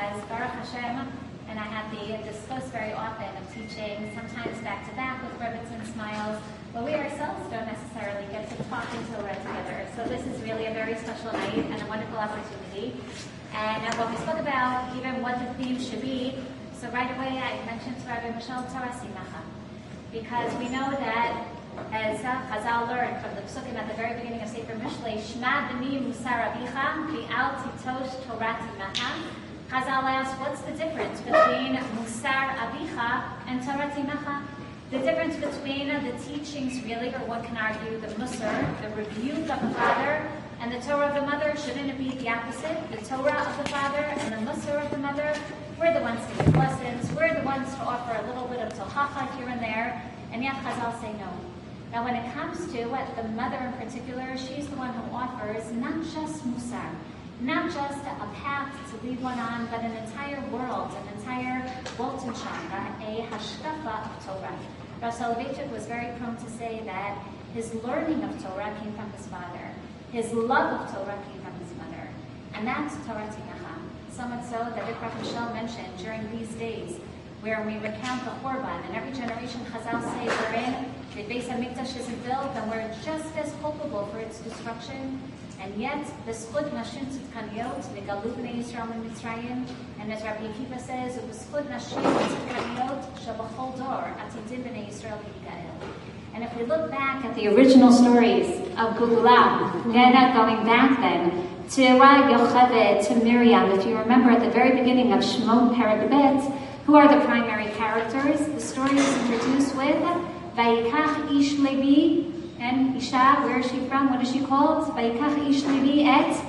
because Baruch Hashem, and I have the discuss very often of teaching, sometimes back to back with ribbons and smiles, but we ourselves don't necessarily get to talk in Torah together. So this is really a very special night and a wonderful opportunity. And when we spoke about even what the theme should be, so right away I mentioned to Rabbi Michelle Torah Simacha, because we know that as Chazal learned from the Psukim at the very beginning of Sefer Mishlei, Shma b'ni musar abicha v'al titosh Torah Simacha. Chazal asked, what's the difference between Musar Abicha and Torah Timacha? The difference between the teachings, really, or one can argue, the Musar, the rebuke of the father, and the Torah of the mother, shouldn't it be the opposite? The Torah of the father and the Musar of the mother, we're the ones to give lessons, we're the ones to offer a little bit of tochacha here and there, and yet Chazal say no. Now when it comes to the mother in particular, she's the one who offers not just Musar, not just a path to lead one on, but an entire world, an entire Weltanschauung, a hashkafa of Torah. Rav Soloveitchik was very prone to say that his learning of Torah came from his father. His love of Torah came from his mother. And that's Torah Timacha. So much so that Rav Michelle mentioned during these days, where we recount the Churban, and every generation Chazal say we're in, the Beis HaMikdash isn't built, and we're just as culpable for its destruction. And yet, the B'zchut Nashim Tzidkaniyot, Nigalu B'nei Yisrael in Mitzrayim, and as Rabbi Akiva says, B'zchut Nashim Tzidkaniyot, Shabachol Dor, Atidim B'nei Yisrael Yigael. And if we look back at the original stories of Geulah, going back then to Yocheved, to Miriam, if you remember at the very beginning of Shemot Perek Bet, who are the primary characters? The story is introduced with Vayikach Ish Levi, and Isha, where is she from? What is she called? Vayikach Ish Levi et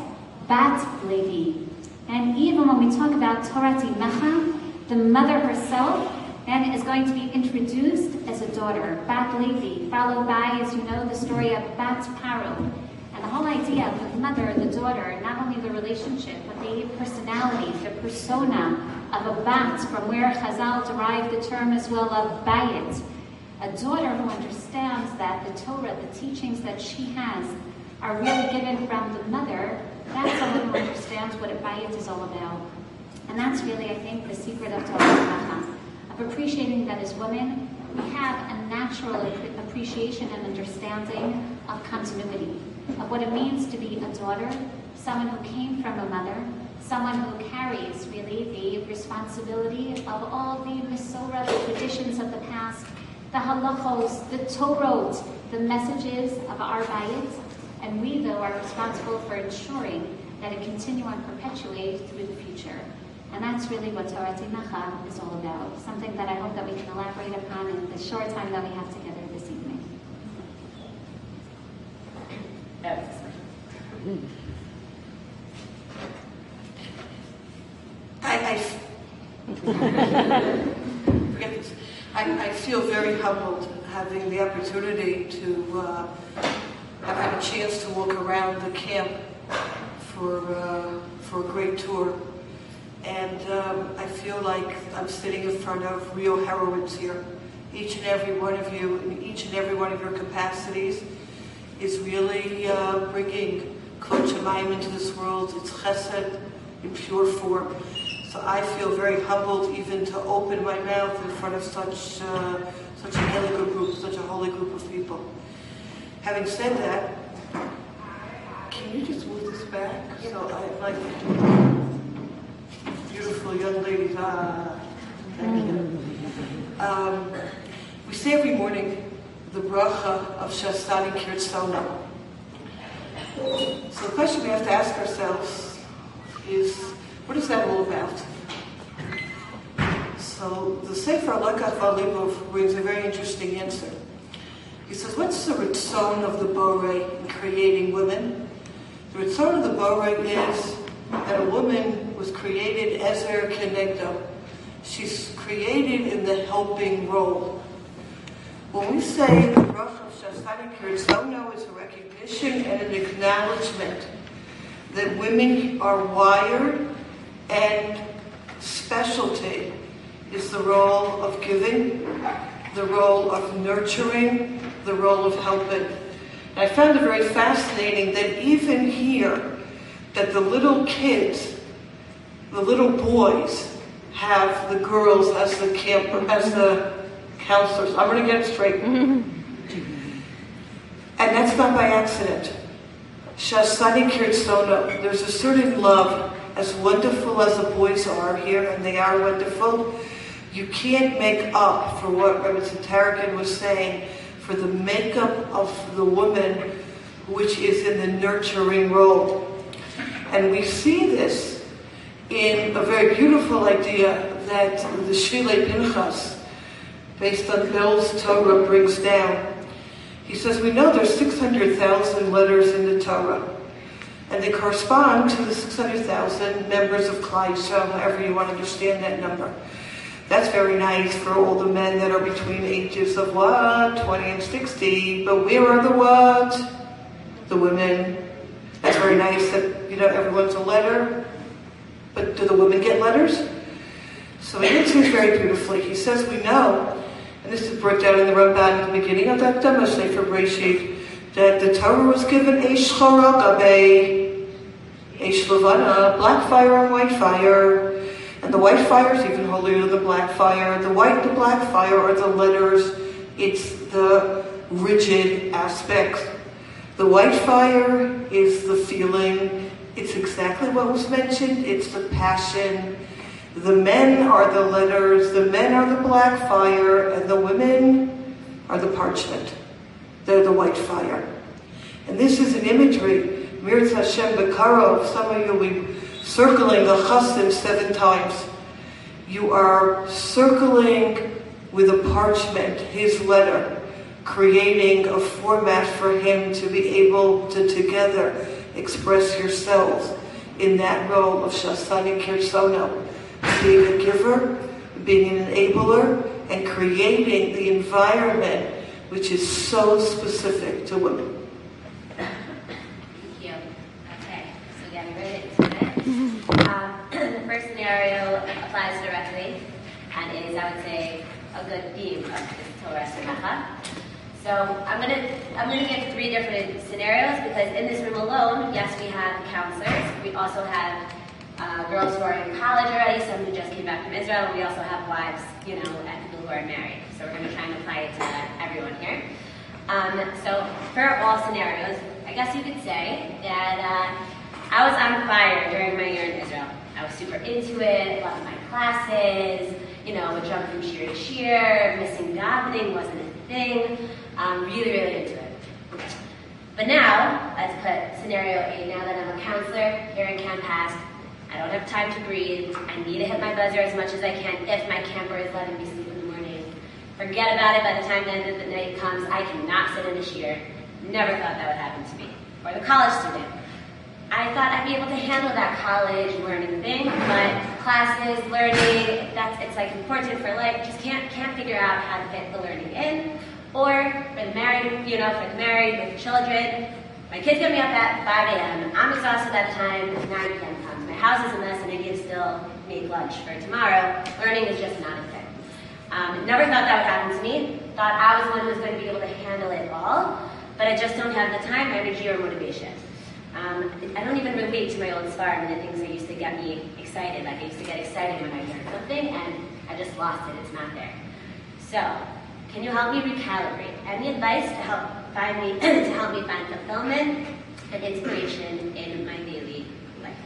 Bat Levi. And even when we talk about Torah Timacha, the mother herself then is going to be introduced as a daughter, Bat Levi, followed by, as you know, the story of Bat Paro. And the whole idea of the mother, the daughter, not only the relationship, but the personality, the persona of a bat, from where Chazal derived the term as well of Bayit. A daughter who understands that the Torah, the teachings that she has, are really given from the mother. That's someone who understands what a Bayit is all about. And that's really, I think, the secret of Torah Timacha, of appreciating that as women, we have a natural appreciation and understanding of continuity, of what it means to be a daughter, someone who came from a mother, someone who carries really the responsibility of all the Mesorah, the traditions of the past, the halachos, the Torot, the messages of our bayit, and we, though, are responsible for ensuring that it continue and perpetuate through the future. And that's really what Torah Timacha is all about, something that I hope that we can elaborate upon in the short time that we have together this evening. I feel very humbled having the opportunity to have had a chance to walk around the camp for a great tour. And I feel like I'm sitting in front of real heroines here. Each and every one of you, in each and every one of your capacities, is really bringing Kol Shemayim into this world. It's chesed in pure form. So I feel very humbled even to open my mouth in front of such a holic group, such a holy group of people. Having said that, can you just move this back? So I'd like beautiful young ladies. Thank you. We say every morning the bracha of Shastani Kirtzona. So the question we have to ask ourselves is, what is that all about? So the Sefer Lekach V'Libov brings a very interesting answer. He says, what's the ritzon of the Borei in creating women? The ritzon of the Borei is that a woman was created ezer kenegdo. She's created in the helping role. When we say the bracha of Shastani Kirtzona is a recognition and an acknowledgement that women are wired, and specialty is the role of giving, the role of nurturing, the role of helping. And I found it very fascinating that even here, that the little kids the little boys have the girls as the counselors. I'm going to get it straight. And that's not by accident. Shasani Kirtsono, there's a certain love, as wonderful as the boys are here, and they are wonderful, you can't make up for what Rebbe Tarragon was saying, for the makeup of the woman, which is in the nurturing role. And we see this in a very beautiful idea that the Shvilei Pinchas, based on Bill's Torah, brings down. He says, we know there's 600,000 letters in the Torah, and they correspond to the 600,000 members of Klal Yisrael, however you want to understand that number. That's very nice for all the men that are between ages of what? 20 and 60. But where are the what? The women. That's very nice that, everyone's a letter. But do the women get letters? So he answers very beautifully. He says, we know, and this is brought down in the Ramban at the beginning of that Dama Sefer Breshit, that the Torah was given Eish Chora Gabe, Eish Levana, black fire and white fire. And the white fire is even holier than the black fire. The white and the black fire are the letters. It's the rigid aspects. The white fire is the feeling. It's exactly what was mentioned. It's the passion. The men are the letters. The men are the black fire. And the women are the parchment. They're the white fire. And this is an imagery. Mirz Hashem Bekarov. Some of you will be circling the chassid 7 times. You are circling with a parchment, his letter, creating a format for him to be able to together express yourselves in that role of Shasani Kirsono, being a giver, being an enabler, and creating the environment which is so specific to women. The first scenario applies directly and is, I would say, a good theme of this Torah Semacha. So I'm gonna give 3 different scenarios because in this room alone, yes, we have counselors. We also have girls who are in college already, some who just came back from Israel. We also have wives, and people who are married. So we're gonna try and apply it to everyone here. So for all scenarios, I guess you could say that I was on fire during my year in Israel. I was super into it, loved my classes, would jump from cheer to cheer, missing davening wasn't a thing, really, really into it. But now, let's put scenario A, now that I'm a counselor here in Camp Hask, I don't have time to breathe, I need to hit my buzzer as much as I can if my camper is letting me sleep in the morning. Forget about it by the time the end of the night comes, I cannot sit in a cheer. Never thought that would happen to me. Or the college student. I thought I'd be able to handle that college learning thing, but classes, learning, it's like important for life. Just can't figure out how to fit the learning in. Or for the married, with children, my kids get me up at 5 a.m. I'm exhausted at the time 9 p.m. comes. My house is a mess and I need to still make lunch for tomorrow. Learning is just not a thing. Never thought that would happen to me. Thought I was the one who was going to be able to handle it all, but I just don't have the time, energy, or motivation. I don't even relate to my old Sfarim and the things that used to get me excited. Like I used to get excited when I learned something, and I just lost it. It's not there. So, can you help me recalibrate? Any advice to help me find fulfillment and inspiration in my daily life?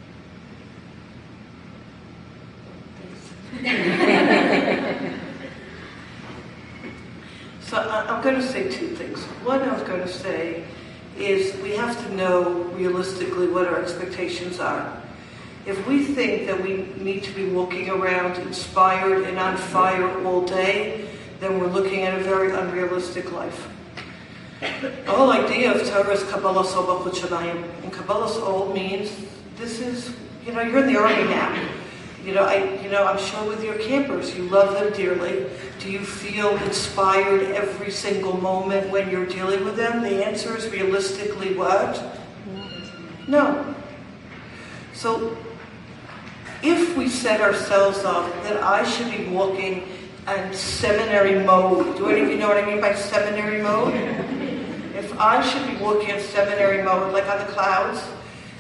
So I'm going to say 2 things. One, I was going to say is we have to know realistically what our expectations are. If we think that we need to be walking around inspired and on fire all day, then we're looking at a very unrealistic life. The whole idea of Torah is Kabbalah Sol B'chut Shamayim. And Kabbalah Sol means this is, you're in the army now. I'm sure with your campers, you love them dearly. Do you feel inspired every single moment when you're dealing with them? The answer is realistically what? No. So if we set ourselves up that I should be walking in seminary mode, do any of you know what I mean by seminary mode? If I should be walking in seminary mode, like on the clouds,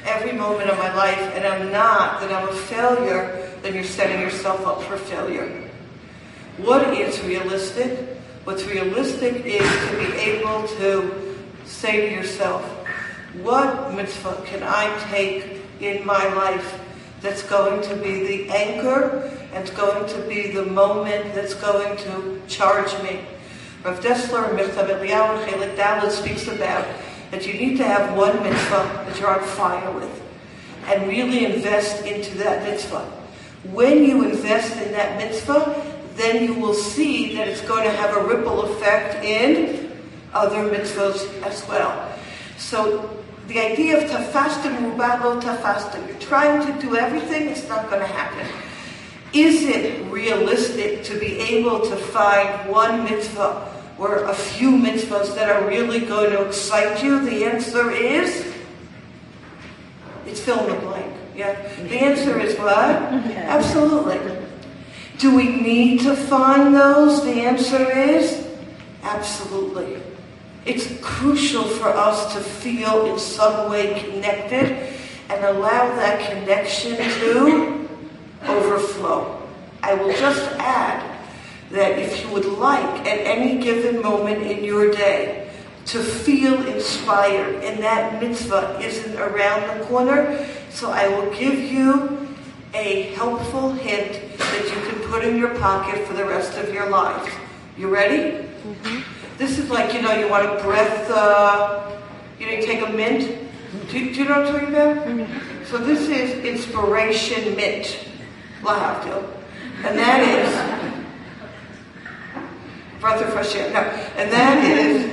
every moment of my life, and I'm not, that I'm a failure, then you're setting yourself up for failure. What is realistic? What's realistic is to be able to say to yourself, what mitzvah can I take in my life that's going to be the anchor and it's going to be the moment that's going to charge me? Rav Dessler in Michtav Eliyahu Chelik Dalet speaks about that you need to have one mitzvah that you're on fire with and really invest into that mitzvah. When you invest in that mitzvah, then you will see that it's going to have a ripple effect in other mitzvahs as well. So the idea of tafastim rubalo tafastim, you're trying to do everything, it's not going to happen. Is it realistic to be able to find one mitzvah or a few mitzvahs that are really going to excite you? The answer is, it's fill in the blank. Yeah. The answer is what? Absolutely. Do we need to find those? The answer is absolutely. It's crucial for us to feel in some way connected and allow that connection to overflow. I will just add that if you would like at any given moment in your day to feel inspired, and that mitzvah isn't around the corner, so I will give you a helpful hint that you can put in your pocket for the rest of your lives. You ready? Mm-hmm. This is like, you want a breath, you take a mint. Do you know what I'm talking about? Mm-hmm. So this is inspiration mint. Lahavdil. And that is breath of fresh air. No. And that is,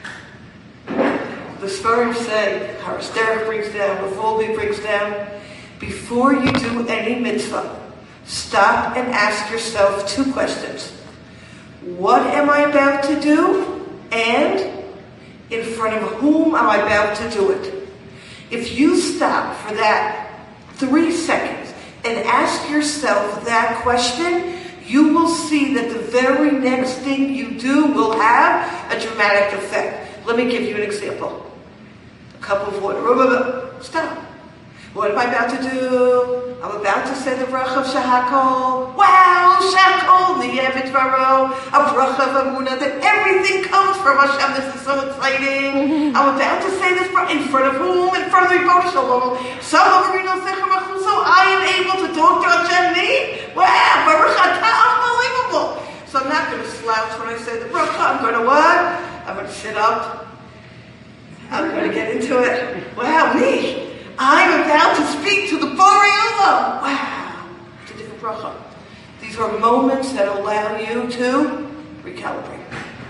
the Sfarim say, Haras Derech brings down, Ravolbi brings down, before you do any mitzvah, stop and ask yourself two questions. What am I about to do? And in front of whom am I about to do it? If you stop for that 3 seconds and ask yourself that question, you will see that the very next thing you do will have a dramatic effect. Let me give you an example. A cup of water. Stop. What am I about to do? I'm about to say the bracha of Shahakol. Wow, Shahakol, Niyev Dvaro, a bracha of Amunah, that everything comes from Hashem. This is so exciting. I'm about to say this in front of whom? In front of the Rebbe Shalom. So I am able to talk to Hashem, me? Wow, Baruch Atah, unbelievable. So I'm not going to slouch when I say the bracha. I'm going to what? I'm going to sit up. I'm going to get into it. Wow, me. I'm about to speak to the Borei Olam. Wow, it's a different bracha. These are moments that allow you to recalibrate.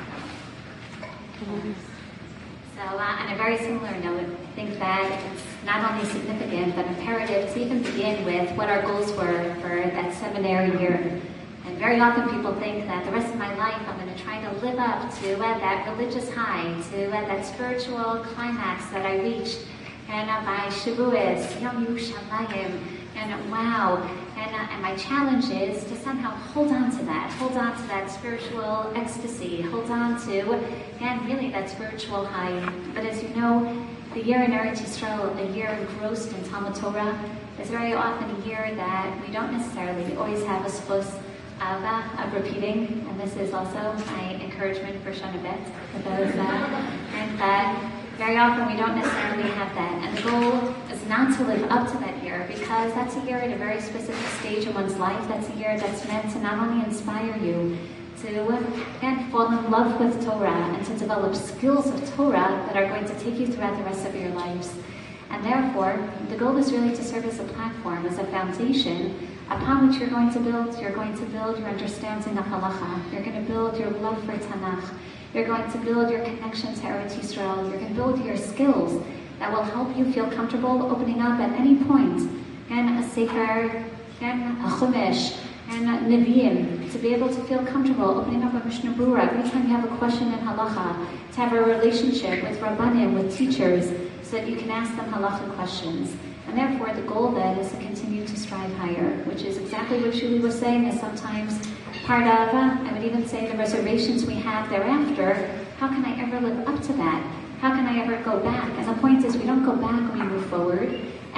So, on a very similar note, I think that it's not only significant but imperative to even begin with what our goals were for that seminary year. And very often people think that the rest of my life I'm going to try to live up to that religious high, to that spiritual climax that I reached. And by Shavuos, Yom Yerushalayim, and wow, and my challenge is to somehow hold on to that spiritual ecstasy, hold on to, and really that spiritual high. But as you know, the year in Eretz Yisrael, a year engrossed in Talmud Torah, is very often a year that we don't necessarily always have a schus of repeating, and this is also my encouragement for Shana Bet, for those and very often we don't necessarily have that, and the goal is not to live up to that year, because that's a year at a very specific stage in one's life. That's a year that's meant to not only inspire you to fall in love with Torah and to develop skills of Torah that are going to take you throughout the rest of your lives. And therefore, the goal is really to serve as a platform, as a foundation upon which you're going to build. You're going to build your understanding of halacha. You're going to build your love for Tanakh. You're going to build your connection to Eretz Yisrael. You're going to build your skills that will help you feel comfortable opening up at any point. And a sefer, and a chumash, and Nevi'im, to be able to feel comfortable opening up a Mishnah Berurah every time you have a question in halacha, to have a relationship with Rabbanim, with teachers, so that you can ask them halacha questions. And therefore, the goal then is to continue to strive higher, which is exactly what Julie was saying, is sometimes part of, I would even say, the reservations we have thereafter. How can I ever live up to that? How can I ever go back? And the point is, we don't go back, we move forward.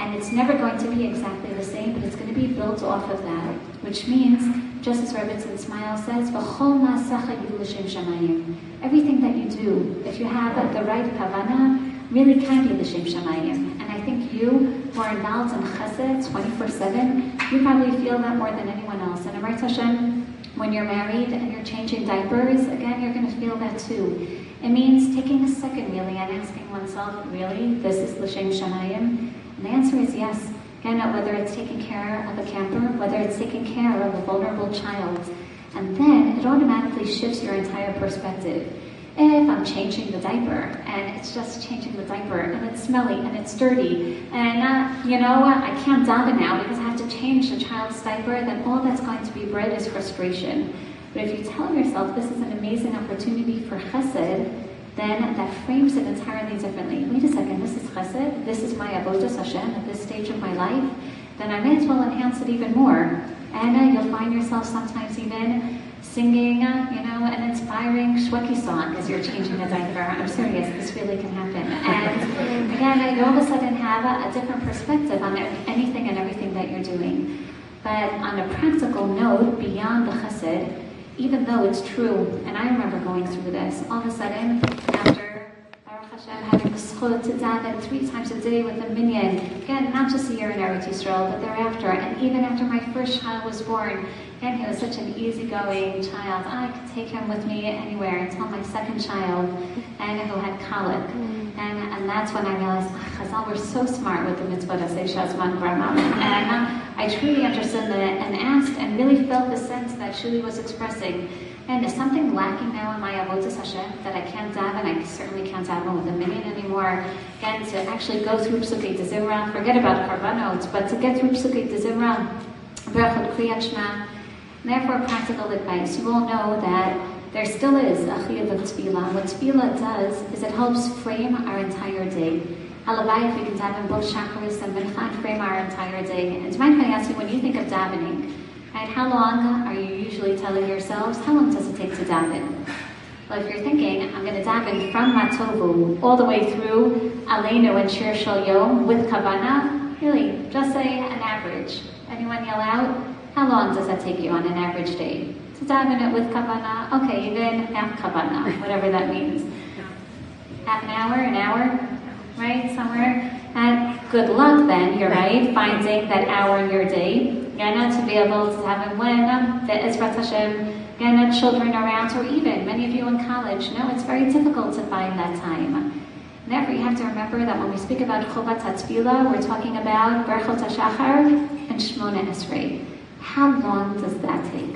And it's never going to be exactly the same, but it's going to be built off of that, which means, just as Rebbetzin Smile says, "V'chol ma'asecha yilu l'shem shamayim." Everything that you do, if you have the right kavana, really can be l'shem shamayim. And I think you, who are involved in chesed 24/7, you probably feel that more than anyone else. And Amar Hashem, when you're married and you're changing diapers, again, you're going to feel that too. It means taking a second really and asking oneself, really, this is l'shem shamayim? And the answer is yes. Again, whether it's taking care of a camper, whether it's taking care of a vulnerable child. And then it automatically shifts your entire perspective. If I'm changing the diaper, and it's just changing the diaper, and it's smelly, and it's dirty, and I can't daven now because I have to change the child's diaper, then all that's going to be bred is frustration. But if you tell yourself this is an amazing opportunity for chesed, then that frames it entirely differently. Wait a second, this is chesed, this is my avodas Hashem at this stage of my life, then I may as well enhance it even more. And you'll find yourself sometimes even singing, an inspiring Shweki song as you're changing a diaper. I'm serious, this really can happen. And again, you all of a sudden have a different perspective on anything and everything that you're doing. But on a practical note, beyond the chesed, even though it's true, and I remember going through this, all of a sudden, after Baruch Hashem having the schut to daven 3 times a day with a minyan, again, not just a year in Eretz Yisrael, but thereafter, and even after my first child was born, again, he was such an easygoing child. I could take him with me anywhere until my second child, and who had colic. And that's when I realized, Chazal were so smart with the mitzvah to say Shazman Grandma. And I truly understood that and asked and really felt the sense that Shuli was expressing. And is something lacking now in my avodas Hashem that I can't daven? I certainly can't daven with a minyan anymore. Again, to actually go through Psukei D'Zimra, forget about karbanos, but to get through Psukei D'Zimra, Berachot Kriyat Shema. Therefore, practical advice. You all know that there still is a chiyuv of tefillah. What tefillah does is it helps frame our entire day. Halavai, if we can daven both shacharis and mincha, frame our entire day. And do you mind if I ask you, when you think of davening, right, how long are you usually telling yourselves? How long does it take to daven? Well, if you're thinking, I'm going to daven from Matovu all the way through Aleinu and Shir Shal Yom with Kavana, really, just say an average. Anyone yell out? How long does that take you on an average day? To daven it with Kavana? Okay, even half Kavana, whatever that means. Half an hour, right? Somewhere. And good luck then, you're right, finding that hour in your day. To be able to have it when the Ezrat Hashem, children around, or even many of you in college, it's very difficult to find that time. Therefore, you have to remember that when we speak about Chovat HaTfilah, we're talking about Berachot HaShachar and Shmona Esrei. How long does that take?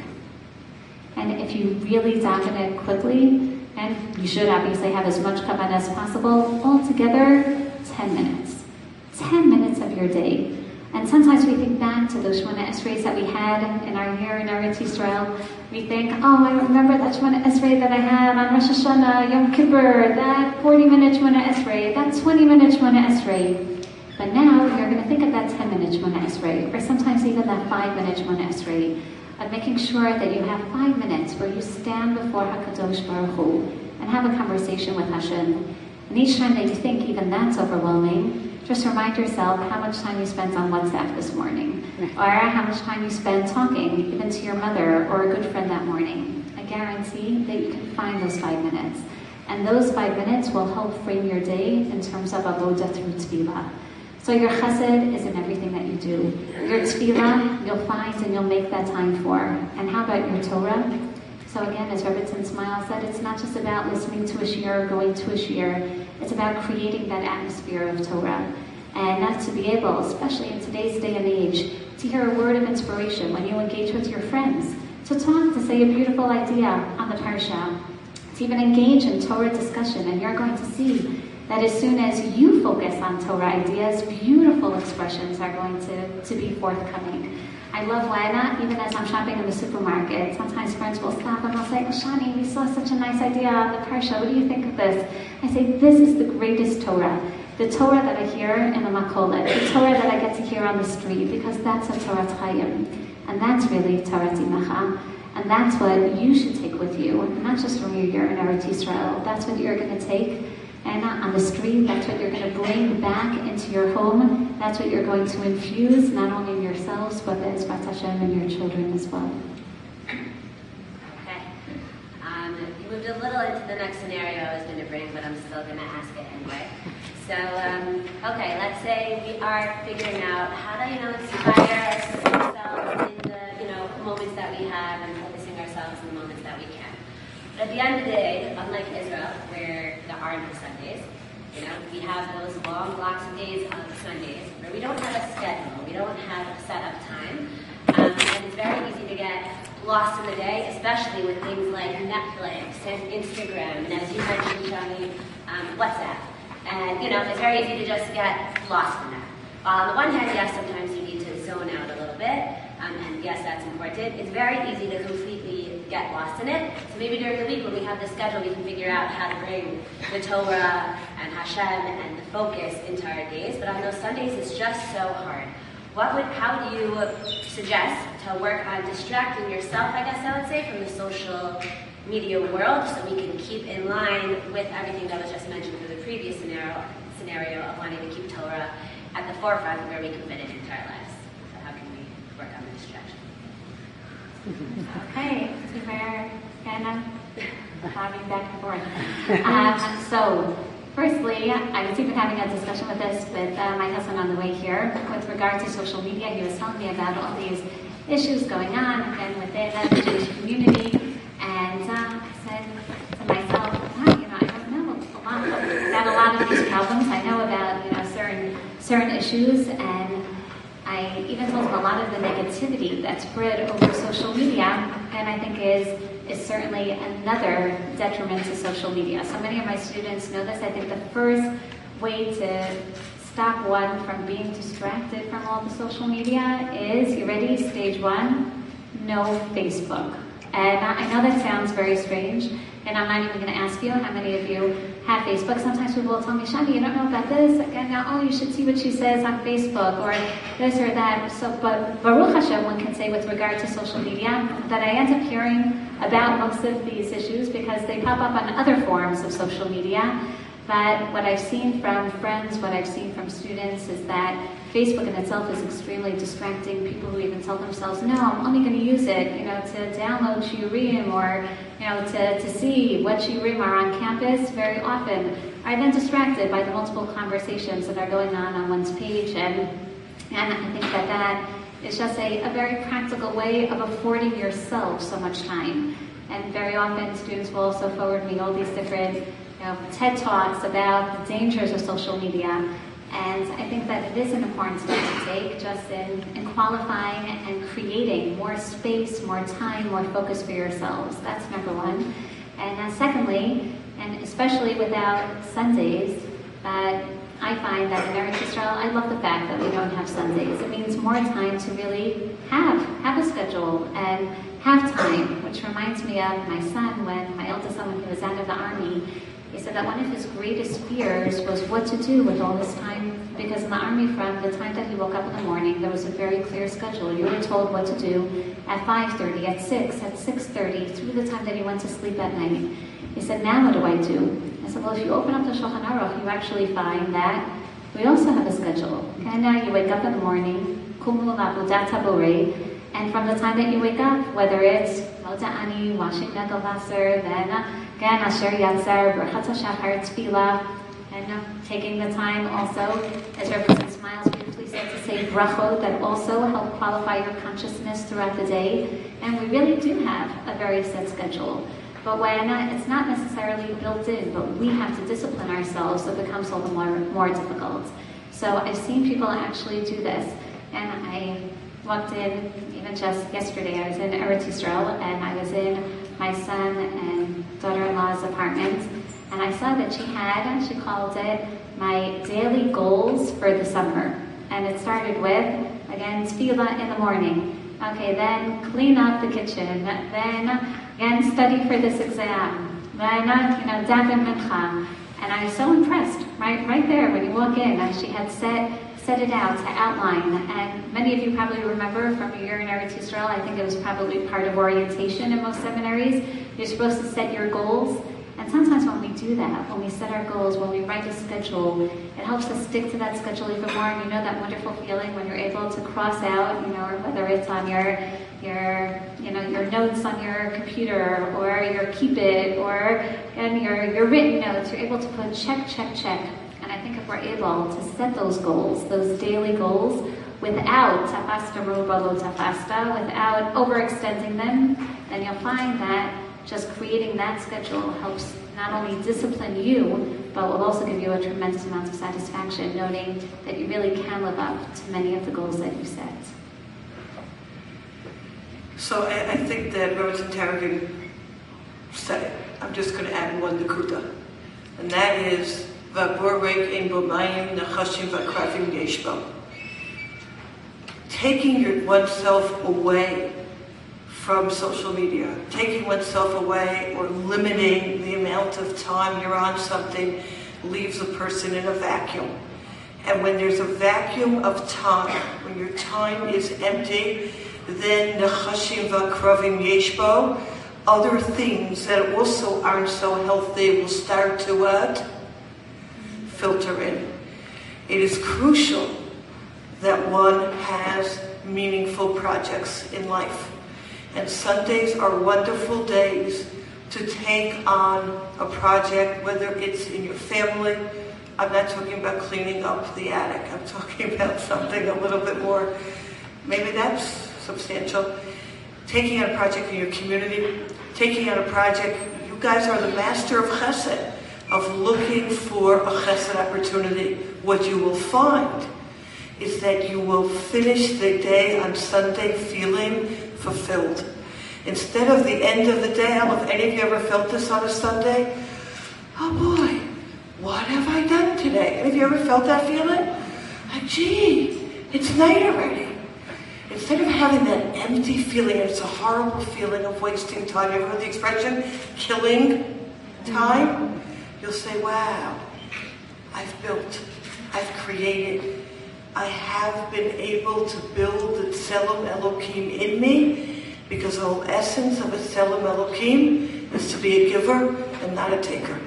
And if you really daven it quickly, and you should obviously have as much kavanah as possible, altogether, 10 minutes. 10 minutes of your day. And sometimes we think back to those Shmona Esreis that we had in our year in Eretz Yisrael. We think, I remember that Shmona Esrei that I had on Rosh Hashanah, Yom Kippur, that 40-minute Shmona Esrei, that 20-minute Shmona Esrei. But now you're going to think of that 10-minute Shmona Esrei, or sometimes even that 5-minute Shmona Esrei, of making sure that you have 5 minutes where you stand before HaKadosh Baruch Hu and have a conversation with Hashem. And each time that you think even that's overwhelming, just remind yourself how much time you spent on WhatsApp this morning, or how much time you spent talking even to your mother or a good friend that morning. I guarantee that you can find those 5 minutes. And those 5 minutes will help frame your day in terms of avodah through tefillah. So your chesed is in everything that you do. Your tefillah, you'll find and you'll make that time for. And how about your Torah? So again, as Rebbetzin Smile said, it's not just about listening to a shiur or going to a shiur. It's about creating that atmosphere of Torah. And that's to be able, especially in today's day and age, to hear a word of inspiration when you engage with your friends, to talk, to say a beautiful idea on the parsha, to even engage in Torah discussion. And you're going to see that as soon as you focus on Torah ideas, beautiful expressions are going to be forthcoming. I love when, even as I'm shopping in the supermarket, sometimes friends will stop and they'll say, Shani, we saw such a nice idea on the parsha. What do you think of this? I say, this is the greatest Torah. The Torah that I hear in the makolet, the Torah that I get to hear on the street, because that's a Torah Chaim. And that's really Torah Timacha. And that's what you should take with you, not just from your year in Eretz Yisrael. That's what you're going to take. And on the street, that's what you're going to bring back into your home that's what you're going to infuse, not only in yourselves, but as Hashem and your children as well. Okay. You moved a little into the next scenario I was going to bring, but I'm still going to ask it anyway. So, okay, let's say we are figuring out how to, inspire ourselves in the, moments that we have and focusing ourselves in the moments that we can. But at the end of the day, unlike Israel, where there are no Sundays, we have those long blocks of days of Sundays where we don't have a schedule, we don't have a set up time, and it's very easy to get lost in the day, especially with things like Netflix and Instagram, and as you mentioned, Shani, WhatsApp. And, it's very easy to just get lost in that. On the one hand, yes, sometimes you need to zone out a little bit, and yes, that's important. It's very easy to completely get lost in it. So maybe during the week when we have the schedule, we can figure out how to bring the Torah and Hashem and the focus into our days. But on those Sundays, it's just so hard. How do you suggest to work on distracting yourself, I guess I would say, from the social media world so we can keep in line with everything that was just mentioned for the previous scenario of wanting to keep Torah at the forefront where we can fit it into our lives? So how can we work on the distraction? Okay, super, Anna, having back and forth. So, firstly, I was even having a discussion with this with my husband on the way here with regard to social media. He was telling me about all these issues going on and within the Jewish community, and I said to myself, I don't know about a lot of these problems. I know about certain issues, and I even told him a lot of the negativity that's spread over social media, and I think is certainly another detriment to social media. So many of my students know this. I think the first way to stop one from being distracted from all the social media is, you ready? Stage one, no Facebook. And I know that sounds very strange, and I'm not even going to ask you how many of you have Facebook. Sometimes people will tell me, Shani, you don't know about this? Again, now, you should see what she says on Facebook, or this or that. So, but Baruch Hashem, one can say with regard to social media, that I end up hearing about most of these issues because they pop up on other forms of social media. But what I've seen from friends, what I've seen from students is that Facebook in itself is extremely distracting. People who even tell themselves, no, I'm only going to use it, to download shiurim or, to see what shiurim are on campus, very often are then distracted by the multiple conversations that are going on one's page. And I think that is just a very practical way of affording yourself so much time. And very often students will also forward me all these different TED Talks about the dangers of social media, and I think that it is an important step to take just in qualifying and creating more space, more time, more focus for yourselves. That's number one. And secondly, and especially without Sundays, I find that in Eretz Yisrael, I love the fact that we don't have Sundays. It means more time to really have a schedule and have time, which reminds me of my son, my eldest son, when he was out of the army. He said that one of his greatest fears was what to do with all this time, because in the army, from the time that he woke up in the morning, there was a very clear schedule. You were told what to do at 5:30, at 6, at 6:30, through the time that he went to sleep at night. He said, now what do I do? I said, well, if you open up the Shulchan Aruch, you actually find that we also have a schedule. Okay, now you wake up in the morning, kumu la'avodat haborei, and from the time that you wake up, whether it's Moda'ani, washing Negelwasser, then again, Asher Yatzar, Berchat HaShachar, Tefillah, and taking the time also, as Reverend Smiles beautifully said, to say brachot that also help qualify your consciousness throughout the day. And we really do have a very set schedule. But when it's not necessarily built in, but we have to discipline ourselves, so it becomes a little more difficult. So I've seen people actually do this. And I walked in, even just yesterday, I was in Eretz Yisrael, and I was in my son and daughter-in-law's apartment, and I saw that she called it my daily goals for the summer. And it started with, again, tefillah in the morning. Okay, then clean up the kitchen. Then, again, study for this exam. Then, daven mincha. And I was so impressed, right there when you walk in. She had set it out to outline. And many of you probably remember from your year in Eretz Yisrael, I think it was probably part of orientation in most seminaries. You're supposed to set your goals And sometimes when we do that, when we set our goals, when we write a schedule, it helps us stick to that schedule even more. And you know that wonderful feeling when you're able to cross out, whether it's on your notes on your computer or your Keep It or your written notes, you're able to put check, check, check. And I think if we're able to set those goals, those daily goals, without tafasta roba lo tafasta, without overextending them, then you'll find that just creating that schedule helps not only discipline you, but will also give you a tremendous amount of satisfaction, noting that you really can live up to many of the goals that you set. So I think that Rosen Tarragon said it. I'm just going to add one nakuda, and that is v'boreg ein bo mayim nachashim v'kravim yesh bo. Taking oneself away from social media, taking oneself away or limiting the amount of time you're on something leaves a person in a vacuum. And when there's a vacuum of time, when your time is empty, then nechashim v'kravim yesh bo, other things that also aren't so healthy will start to filter in. It is crucial that one has meaningful projects in life. And Sundays are wonderful days to take on a project, whether it's in your family. I'm not talking about cleaning up the attic. I'm talking about something a little bit more, maybe that's substantial. Taking on a project in your community, taking on a project, you guys are the master of chesed, of looking for a chesed opportunity. What you will find is that you will finish the day on Sunday feeling fulfilled. Instead of the end of the day, I don't know if any of you ever felt this on a Sunday. Oh boy, what have I done today? Have you ever felt that feeling? Like, gee, it's night already. Instead of having that empty feeling, it's a horrible feeling of wasting time. You ever heard the expression, killing time? You'll say, wow, I've built, I've created, I have been able to build the Tselem Elokim in me, because the whole essence of a Tselem Elokim is to be a giver and not a taker.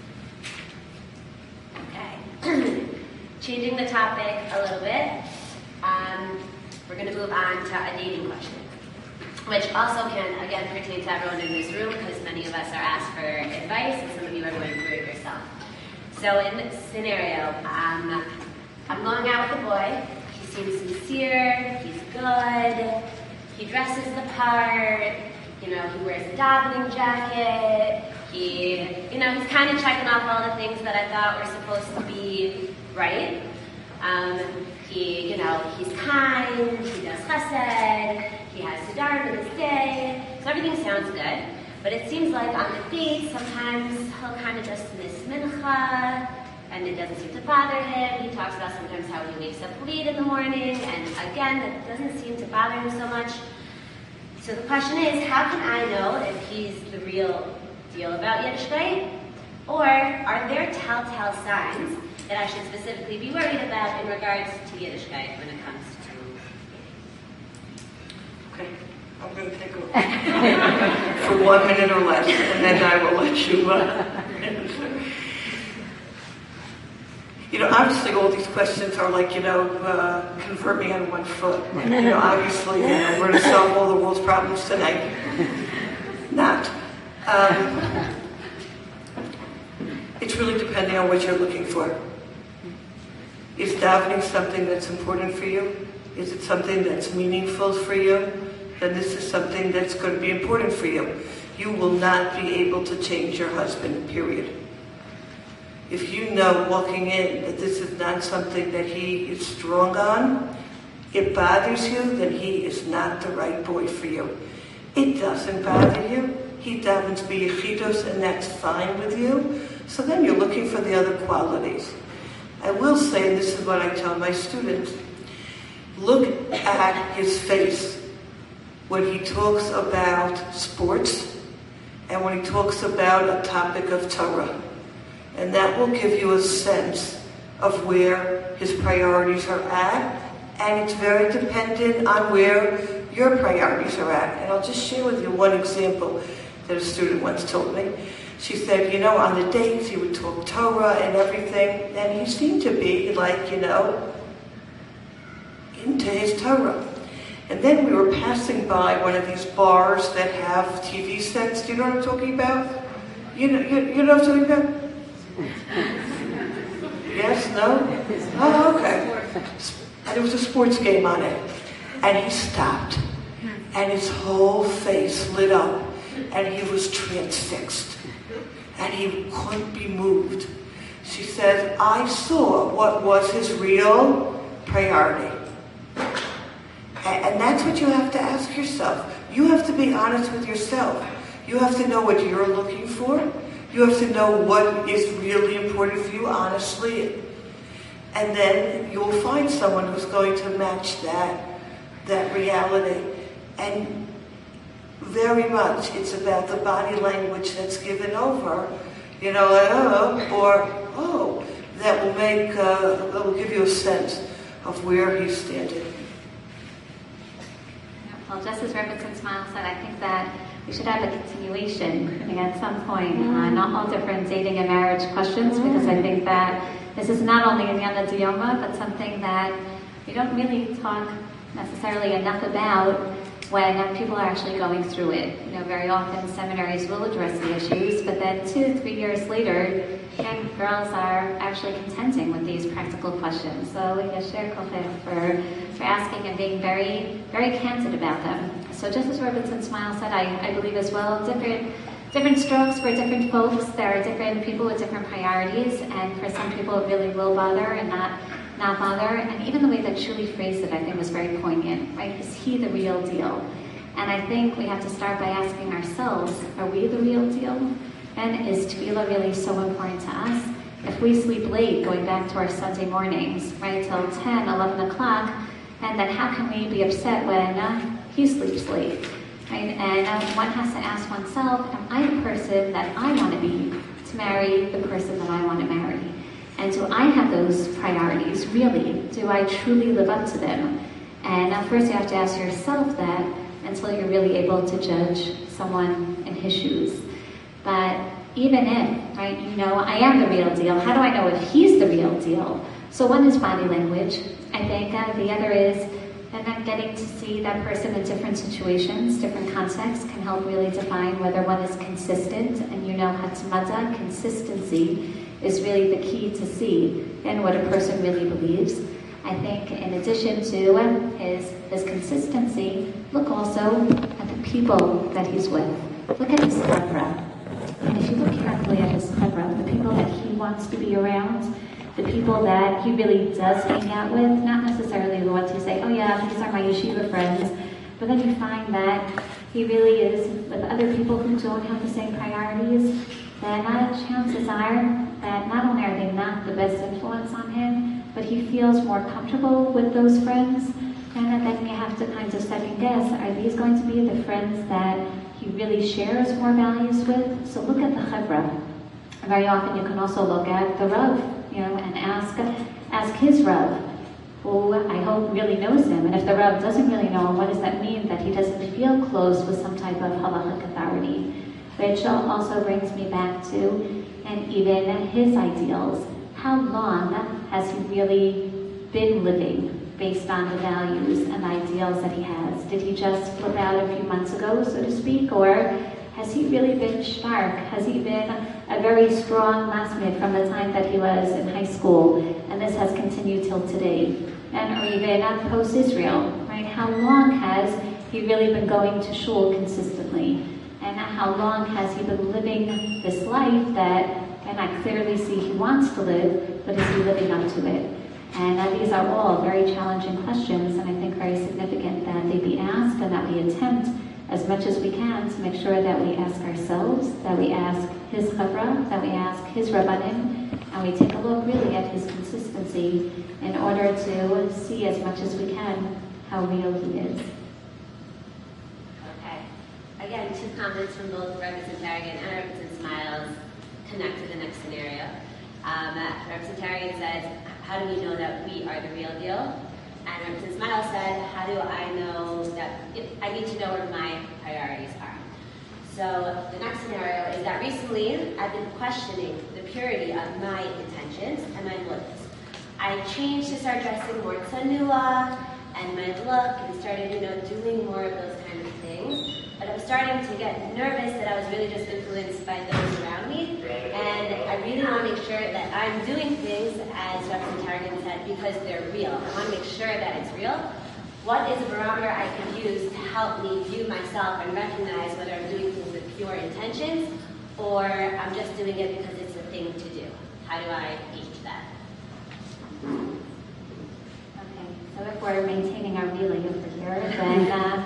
Okay. Changing the topic a little bit, we're going to move on to a dating question, which also can, again, pertain to everyone in this room, because many of us are asked for advice, and some of you are going through it yourself. So in this scenario, I'm going out with a boy. He seems sincere, he's good, he dresses the part, he wears a davening jacket, he's kind of checking off all the things that I thought were supposed to be right. He's kind, he does chesed, he has siddur in his day, so everything sounds good. But it seems like on the date, sometimes he'll kind of just miss mincha, and it doesn't seem to bother him. He talks about sometimes how he wakes up late in the morning, and again, it doesn't seem to bother him so much. So the question is, how can I know if he's the real deal about Yiddishkeit? Or are there telltale signs that I should specifically be worried about in regards to Yiddishkeit when it comes to... Okay, I'm going to take over for 1 minute or less, and then I will let you answer. Obviously all these questions are like, convert me on one foot. Obviously, we're going to solve all the world's problems tonight. Not. It's really depending on what you're looking for. Is davening something that's important for you? Is it something that's meaningful for you? Then this is something that's going to be important for you. You will not be able to change your husband, period. If you know walking in that this is not something that he is strong on, it bothers you, then he is not the right boy for you. It doesn't bother you. He davens b'yechidos, and that's fine with you. So then you're looking for the other qualities. I will say, and this is what I tell my students, look at his face when he talks about sports and when he talks about a topic of Torah. And that will give you a sense of where his priorities are at, and it's very dependent on where your priorities are at. And I'll just share with you one example that a student once told me. She said, you know, on the dates he would talk Torah and everything, and he seemed to be like, you know, into his Torah. And then we were passing by one of these bars that have TV sets. Do you know what I'm talking about? You know what I'm talking about? Yes? No? Oh, okay. And there was a sports game on it. And he stopped. And his whole face lit up. And he was transfixed. And he couldn't be moved. She said, I saw what was his real priority. And that's what you have to ask yourself. You have to be honest with yourself. You have to know what you're looking for. You have to know what is really important for you, honestly. And then you'll find someone who's going to match that reality. And very much it's about the body language that's given over, you know, that will make, that will give you a sense of where he's standing. Well, just as Rebbetzin Smile said, I think that we should have a continuation at some point on all different dating and marriage questions, because I think that this is not only in Yana Diyoma, but something that we don't really talk necessarily enough about when people are actually going through it. You know, very often seminaries will address the issues, but then 2-3 years later, young girls are actually contending with these practical questions. So Yasher Kofef for asking and being very, very candid about them. So just as Rebbetzin Smile said, I believe as well, different strokes for different folks. There are different people with different priorities, and for some people it really will bother and not bother. And even the way that Shuli phrased it, I think, was very poignant, right? Is he the real deal? And I think we have to start by asking ourselves, are we the real deal? And is tefillah really so important to us? If we sleep late, going back to our Sunday mornings, right, till 10, 11 o'clock, and then how can we be upset when he sleeps late? Right? And one has to ask oneself, am I the person that I want to be to marry the person that I want to marry? And do I have those priorities, really? Do I truly live up to them? And first you have to ask yourself that until you're really able to judge someone in his shoes. But even if, right, you know, I am the real deal, how do I know if he's the real deal? So one is body language. I think the other is, and then getting to see that person in different situations, different contexts, can help really define whether one is consistent. And you know, Hatmada, consistency, is really the key to see in what a person really believes. I think in addition to his consistency, look also at the people that he's with. Look at his chevra. And if you look carefully at his chevra, the people that he wants to be around, the people that he really does hang out with, not necessarily the ones who say, oh yeah, these are my yeshiva friends, but then you find that he really is with other people who don't have the same priorities, then chances are that not only are they not the best influence on him, but he feels more comfortable with those friends, and then you have to kind of second guess, are these going to be the friends that he really shares more values with? So look at the chevra. Very often you can also look at the Rav, you know, and ask his Rav, who I hope really knows him. And if the Rav doesn't really know him, what does that mean? That he doesn't feel close with some type of halachic authority. Which also brings me back to, and even his ideals. How long has he really been living based on the values and ideals that he has? Did he just flip out a few months ago, so to speak, or has he really been stark? Has he been a very strong masmid from the time that he was in high school, and this has continued till today? And or even post-Israel, right? How long has he really been going to shul consistently? And how long has he been living this life that, and I clearly see he wants to live, but is he living up to it? And these are all very challenging questions, and I think very significant that they be asked and that we attempt as much as we can to make sure that we ask ourselves, that we ask his chavra, that we ask his rabbanim, and we take a look really at his consistency in order to see as much as we can how real he is. Again, two comments from both Rebbetzin Tarragon and Rebbetzin Smiles connect to the next scenario. Rebbetzin Tarragon said, how do we know that we are the real deal? And Rebbetzin Smiles said, how do I know that I need to know where my priorities are? So the next scenario is that recently I've been questioning the purity of my intentions and my motives. I changed to start dressing more tsanua and my look and started, doing more of those kind of things. But I'm starting to get nervous that I was really just influenced by those around me. And I really want to make sure that I'm doing things, as Dr. Targan said, because they're real. I want to make sure that it's real. What is a barometer I can use to help me view myself and recognize whether I'm doing things with pure intentions or I'm just doing it because it's a thing to do? How do I gauge that? Okay, so if we're maintaining our relay over here, then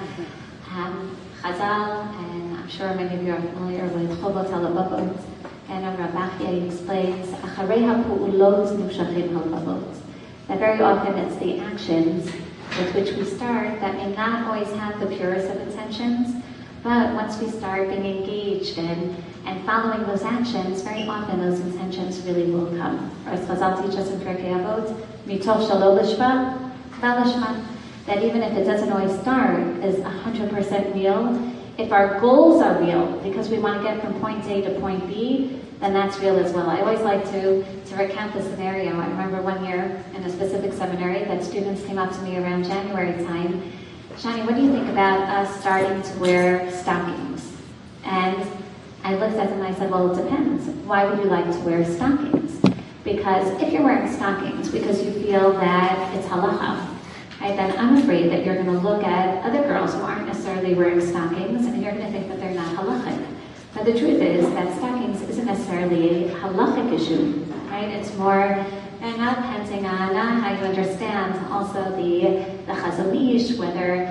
Chazal, and I'm sure many of you are familiar with Chovot HaLevavot, and Rabachia explains, Acharei ha'pu'ulot nimshachim ha'levavot. That very often it's the actions with which we start that may not always have the purest of intentions, but once we start being engaged in and following those actions, very often those intentions really will come. As Chazal teaches in Pirkei Avot, mitoch shelo lishma, v'lishma, that even if it doesn't always start as 100% real, if our goals are real, because we want to get from point A to point B, then that's real as well. I always like to recount the scenario. I remember one year in a specific seminary that students came up to me around January time. Shani, what do you think about us starting to wear stockings? And I looked at them and I said, well, it depends. Why would you like to wear stockings? Because if you're wearing stockings because you feel that it's halacha, right, then I'm afraid that you're going to look at other girls who aren't necessarily wearing stockings and you're going to think that they're not halachic. But the truth is that stockings isn't necessarily a halachic issue, right? It's more, and now depending on how you understand also the Chazal Ish, whether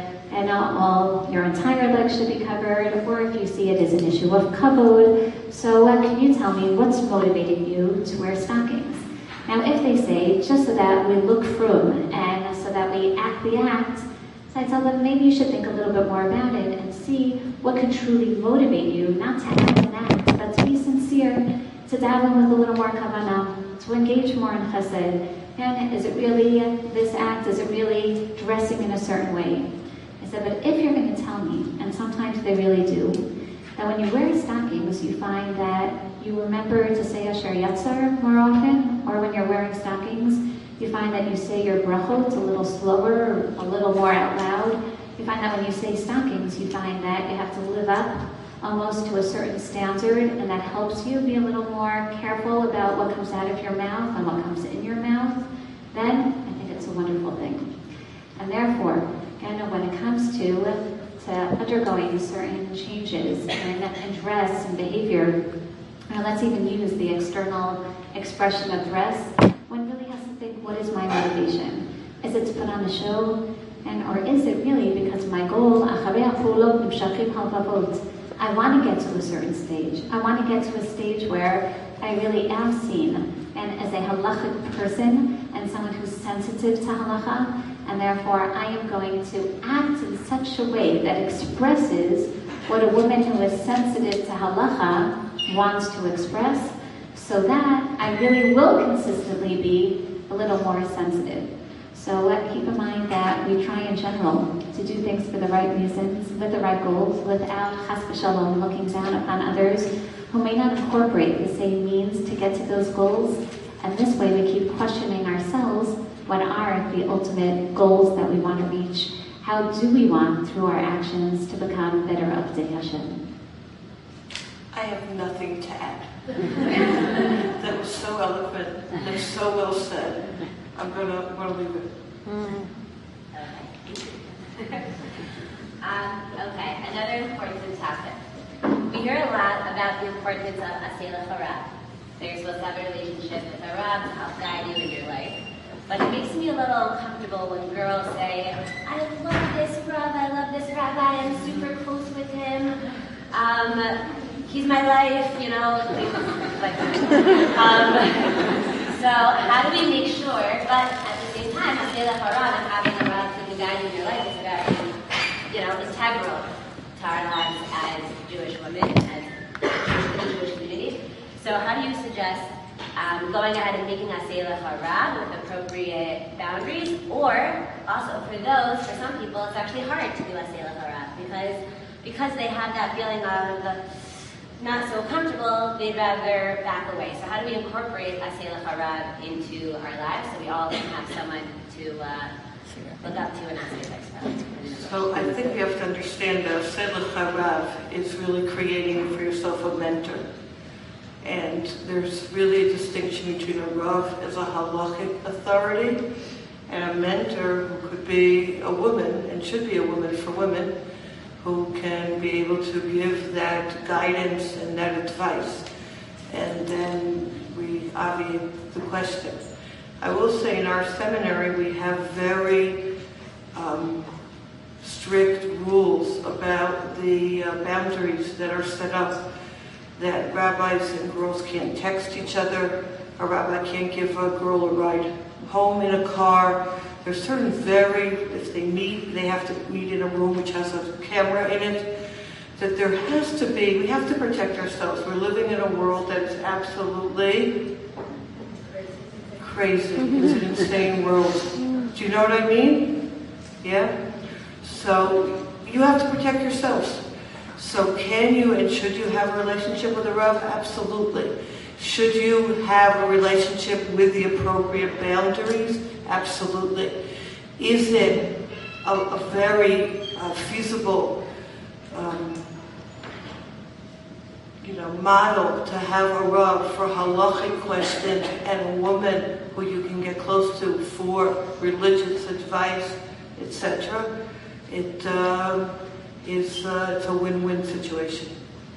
all your entire leg should be covered, or if you see it as an issue of kavod. So can you tell me what's motivating you to wear stockings? Now, if they say just so that we look frum and so that we act the act, so I tell them maybe you should think a little bit more about it and see what could truly motivate you, not to act and act, but to be sincere, to dabble with a little more kavanah, to engage more in chesed. And is it really this act? Is it really dressing in a certain way? I said, but if you're going to tell me, and sometimes they really do, that when you wear stockings, you find that you remember to say Asher Yatzar more often, or when you're wearing stockings, you find that you say your brachot a little slower, a little more out loud. You find that when you say stockings, you find that you have to live up almost to a certain standard, and that helps you be a little more careful about what comes out of your mouth and what comes in your mouth. Then I think it's a wonderful thing. And therefore, when it comes to undergoing certain changes in dress and behavior, let's even use the external expression of dress, one really has to think, what is my motivation? Is it to put on a show? Or is it really because my goal, I want to get to a certain stage. I want to get to a stage where I really am seen and as a halachic person and someone who's sensitive to halacha, and therefore I am going to act in such a way that expresses what a woman who is sensitive to halacha wants to express, so that I really will consistently be a little more sensitive. So keep in mind that we try in general to do things for the right reasons, with the right goals, without chas v'shalom looking down upon others who may not incorporate the same means to get to those goals. And this way we keep questioning ourselves, what are the ultimate goals that we want to reach? How do we want, through our actions, to become better Avdei Hashem? I have nothing to add. That was so eloquent and so well said. I'm gonna leave it. Okay, another important topic. We hear a lot about the importance of Aseh L'Charav. So you're supposed to have a relationship with a Rav to help guide you in your life. But it makes me a little uncomfortable when girls say, I love this Rav, I love this rabbi, I'm super close with him. He's my life, like so how do we make sure, but at the same time, Aseh L'Charav and having a Rav to guide you in your life is very, integral to our lives as Jewish women, as the Jewish community. So how do you suggest going ahead and making Aseh L'Charav with appropriate boundaries, or also for some people, it's actually hard to do Aseh L'Charav because because they have that feeling of not so comfortable, they'd rather back away. So how do we incorporate Asay L'Charav into our lives so we all can have someone to look up to and ask advice about? So I think you have to understand that Asay L'Charav is really creating for yourself a mentor. And there's really a distinction between a Rav as a halachic authority and a mentor who could be a woman, and should be a woman for women, who can be able to give that guidance and that advice. And then we obviate the question. I will say in our seminary we have very strict rules about the boundaries that are set up, that rabbis and girls can't text each other, a rabbi can't give a girl a ride home in a car. There's certain if they meet, they have to meet in a room which has a camera in it, that there has to be, we have to protect ourselves. We're living in a world that is absolutely crazy. It's an insane world. Do you know what I mean? Yeah? So you have to protect yourselves. So can you and should you have a relationship with a Rav? Absolutely. Should you have a relationship with the appropriate boundaries? Absolutely. Is it a very feasible model to have a Rav for halachic questions and a woman who you can get close to for religious advice, etc.? It's a win-win situation.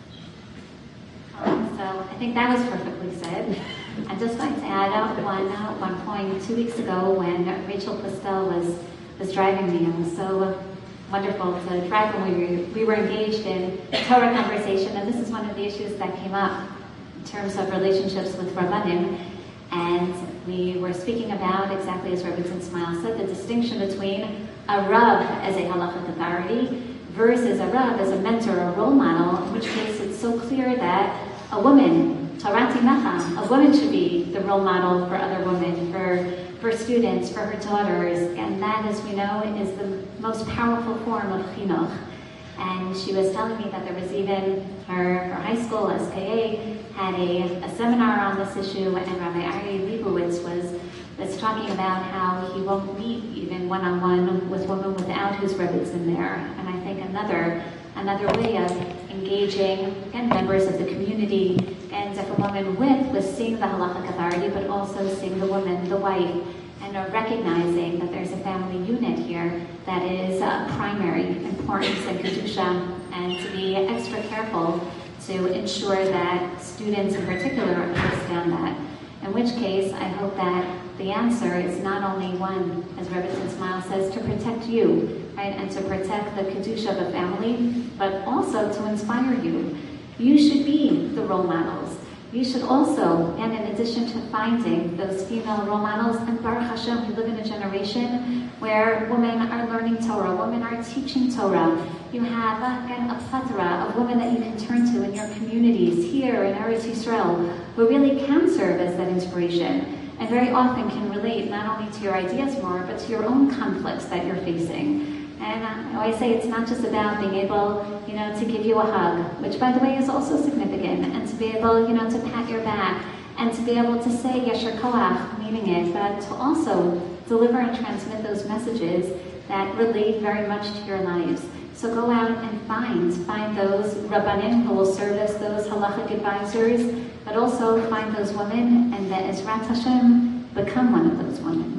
So I think that was perfectly said. I'd just like to add one point. 2 weeks ago when Rachel Postel was driving me, it was so wonderful to drive when we were engaged in Torah conversation, and this is one of the issues that came up in terms of relationships with Rabbanim. And we were speaking about, exactly as Rebbetzin Smile said, the distinction between a Rav as a halachic authority versus a Rav as a mentor or role model, in which case it's so clear that a woman, Tarati Nacham, a woman should be the role model for other women, for students, for her daughters, and that, as we know, is the most powerful form of chinuch. And she was telling me that there was even her high school, SKA, had a seminar on this issue, and Rabbi Ari Leibowitz was talking about how he won't meet even one-on-one with women without his rebbetzin in there. And I think another way of engaging, again, members of the community, and if a woman was seeing the halachic authority, but also seeing the woman, the wife, and recognizing that there's a family unit here that is primary importance and kedusha, and to be extra careful to ensure that students in particular understand that. In which case, I hope that the answer is not only one, as Rebbetzin Smile says, to protect you, right, and to protect the kedusha of a family, but also to inspire you. You should be the role models. You should also, and in addition to finding those female role models, and Baruch Hashem, we live in a generation where women are learning Torah, women are teaching Torah. You have, again, a plethora of women that you can turn to in your communities here in Eretz Yisrael, who really can serve as that inspiration, and very often can relate not only to your ideas more, but to your own conflicts that you're facing. And I always say it's not just about being able, to give you a hug, which by the way is also significant, and to be able, to pat your back, and to be able to say Yesher Koach, meaning it, but to also deliver and transmit those messages that relate very much to your lives. So go out and find those Rabbanim who will serve as those halachic advisors, but also find those women, and that as Rat Hashem, become one of those women.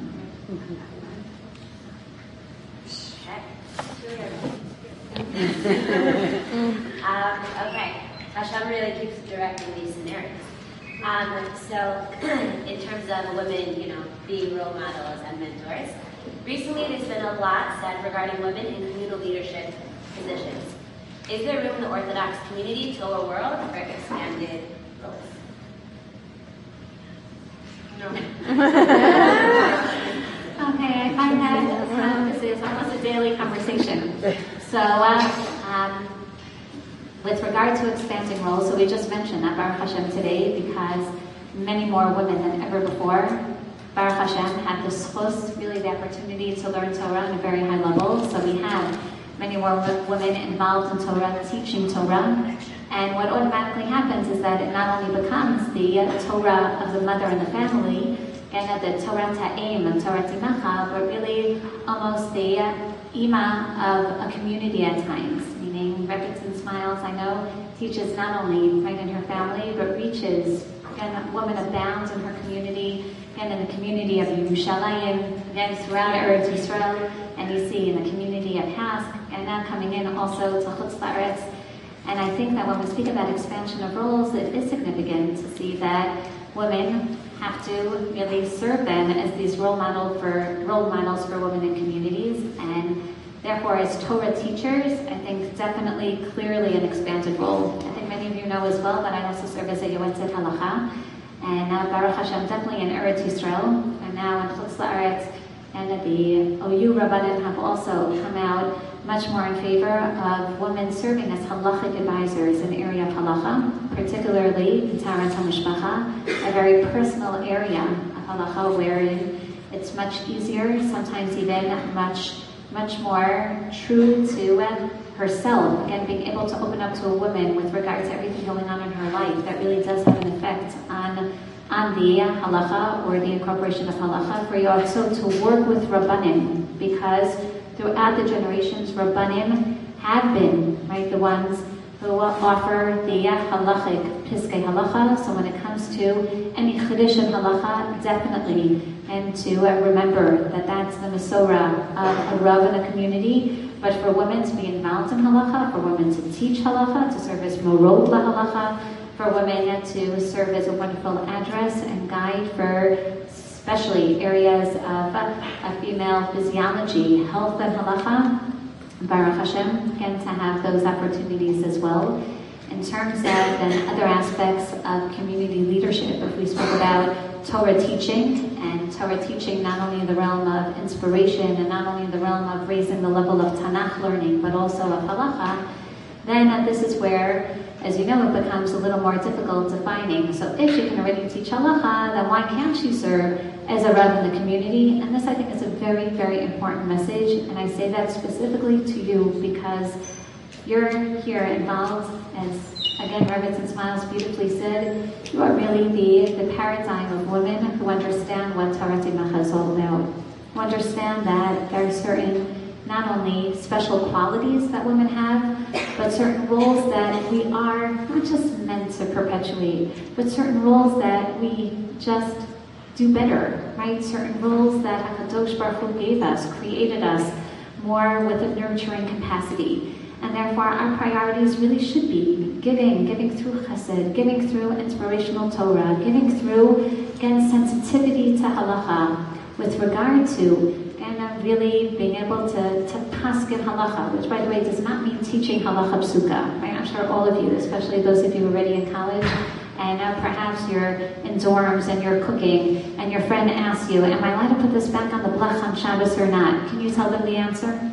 Okay, Hashem really keeps directing these scenarios. So, in terms of women, being role models and mentors, recently there's been a lot said regarding women in communal leadership positions. Is there room in the Orthodox community to a world for expanded roles? No. Okay, I find that this is almost a daily conversation. So, with regard to expanding roles, so we just mentioned that Baruch Hashem today, because many more women than ever before, Baruch Hashem had the schus, really the opportunity to learn Torah on a very high level. So we have many more women involved in Torah, teaching Torah. And what automatically happens is that it not only becomes the Torah of the mother and the family, and the Torah Ta'im and Torah Timacha, but really almost the ima of a community at times, meaning Rebbetzin Smiles, I know, teaches not only right in her family, but reaches again, a woman abounds in her community, again in the community of Yerushalayim, again throughout Eretz Yisrael, and you see in the community of Hask, and now coming in also to Chutz La'aretz. And I think that when we speak about expansion of roles, it is significant to see that women have to really serve them as these role models for women in communities, and therefore as Torah teachers, I think definitely clearly an expanded role. I think many of you know as well that I also serve as a Yoetzet Halacha, and Baruch Hashem definitely in Eretz Yisrael, and now in Chutz La'aretz, and the OU Rabbanim have also come out much more in favor of women serving as halachic advisors in the area of halacha, particularly in Taharat HaMishpacha, a very personal area of halacha wherein it's much easier, sometimes even much more true to herself. Again, being able to open up to a woman with regard to everything going on in her life, that really does have an effect on the halacha or the incorporation of halacha. For you also to work with Rabbanim, because throughout the generations, Rabbanim have been, right, the ones who offer the halachic piskei halacha. So when it comes to any chiddush in halacha, definitely, and to remember that that's the Masorah of a Rav in a community. But for women to be involved in halacha, for women to teach halacha, to serve as morot lahalacha, for women to serve as a wonderful address and guide for especially areas of female physiology, health and halacha, Baruch Hashem, again to have those opportunities as well. In terms of then other aspects of community leadership, if we spoke about Torah teaching, and Torah teaching not only in the realm of inspiration and not only in the realm of raising the level of Tanakh learning, but also of halacha, then this is where, as you know, it becomes a little more difficult defining. So if she can already teach halacha, then why can't she serve as a Rav in the community? And this, I think, is a very, very important message. And I say that specifically to you because you're here involved, as again Rebbetzin Smiles beautifully said, you are really the paradigm of women who understand what Taharat Timacha is all about. Who understand that there are certain not only special qualities that women have, but certain roles that we are not just meant to perpetuate, but certain roles that we just do better, right? Certain roles that HaKadosh Baruch Hu gave us, created us more with a nurturing capacity. And therefore our priorities really should be giving through chesed, giving through inspirational Torah, giving through, again, sensitivity to halacha, with regard to really being able to paskin halacha, which by the way does not mean teaching halacha psuka, right? I'm sure all of you, especially those of you already in college, and perhaps you're in dorms and you're cooking, and your friend asks you, am I allowed to put this back on the blech on Shabbos or not? Can you tell them the answer?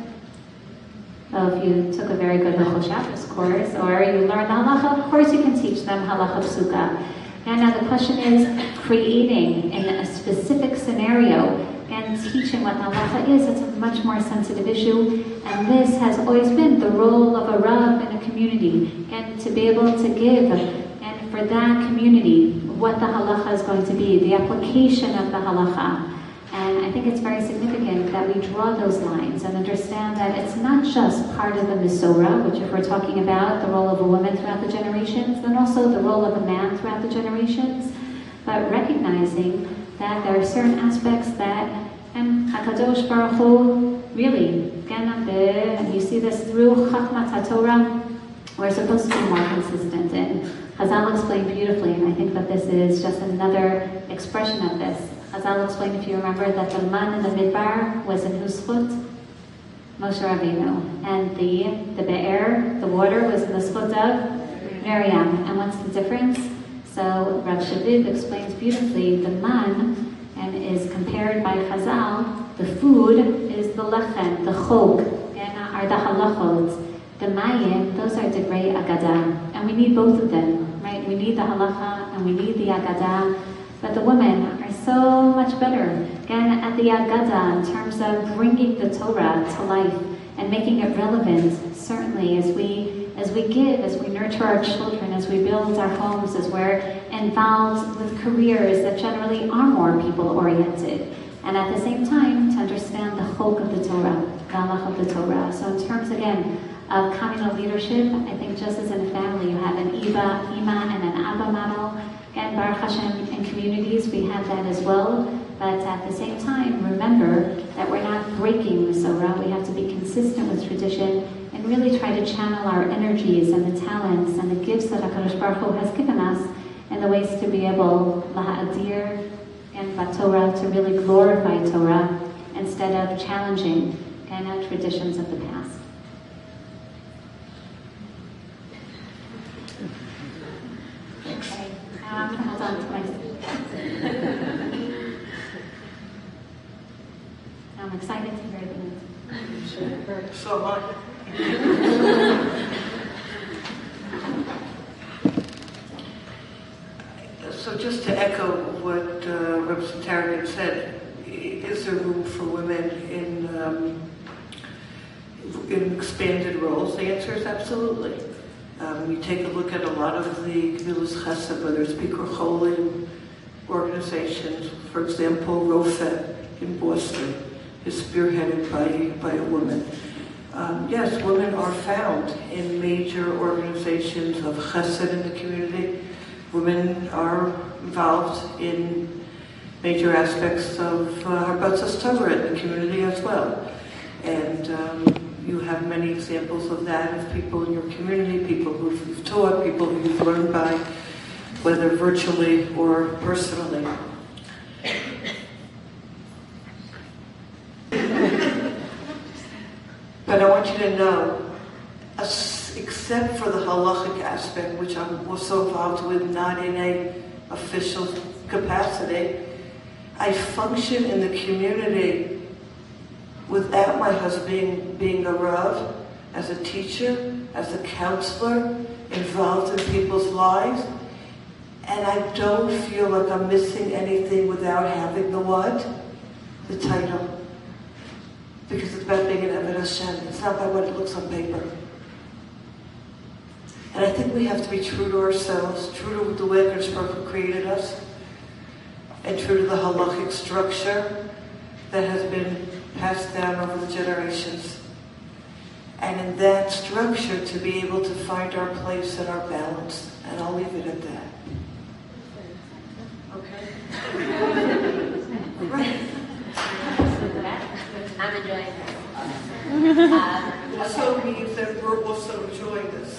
Well, if you took a very good Hilchos Shabbos course, or you learned halacha, of course you can teach them halacha psuka. And now the question is, creating in a specific scenario and teaching what halacha is, it's a much more sensitive issue, and this has always been the role of a Rav in a community, and to be able to give, and for that community, what the halacha is going to be, the application of the halacha. And I think it's very significant that we draw those lines and understand that it's not just part of the Masorah, which if we're talking about the role of a woman throughout the generations, then also the role of a man throughout the generations, but recognizing that there are certain aspects that HaKadosh Baruch Hu really, again, you see this through Chachmat HaTorah, we're supposed to be more consistent in. Chazal explained beautifully, and I think that this is just another expression of this. Chazal explained, if you remember, that the man in the midbar was in whose zchut? Moshe Rabbeinu. And the be'er, the water, was in the zchut of Miriam. And what's the difference? So Rav Shaviv explains beautifully, the man, and is compared by Chazal, the food is the lechem, the chog, and are the halachot. The mayim, those are the great agadah. And we need both of them, right? We need the halacha and we need the agadah. But the women are so much better, again, at the agadah in terms of bringing the Torah to life, and making it relevant, certainly, as we give, as we nurture our children, as we build our homes, as we're involved with careers that generally are more people-oriented. And at the same time, to understand the chok of the Torah, the halach of the Torah. So in terms, again, of communal leadership, I think just as in a family, you have an Ima and an Abba model. And Baruch Hashem, in communities, we have that as well. But at the same time, remember that we're not breaking the Torah. We have to be consistent with tradition and really try to channel our energies and the talents and the gifts that HaKadosh Baruch Hu has given us in the ways to be able, laha'adir and Torah, to really glorify Torah instead of challenging traditions of the past. Okay, I'm going to hold on to my... I'm excited to hear the So am I. So just to echo what Representative said, is there room for women in expanded roles? The answer is absolutely. You take a look at a lot of the Gemilas Chesed, whether it's Bikur Cholim organizations, for example, Rofeh in Boston is spearheaded by a woman. Yes, women are found in major organizations of Chesed in the community. Women are involved in major aspects of Harbatzas Torah in the community as well. And you have many examples of that, of people in your community, people who you've taught, people who you've learned by, whether virtually or personally. But I want you to know, except for the halachic aspect, which I'm also involved with, not in an official capacity, I function in the community without my husband being a Rav, as a teacher, as a counselor, involved in people's lives, and I don't feel like I'm missing anything without having the what? The title. Because it's about being an Eved Hashem. It's not about what it looks on paper. And I think we have to be true to ourselves, true to the way HaKadosh Baruch Hu created us, and true to the halachic structure that has been passed down over the generations. And in that structure, to be able to find our place and our balance. And I'll leave it at that. Okay? Right. I'm enjoying this. So means that we're also enjoying this.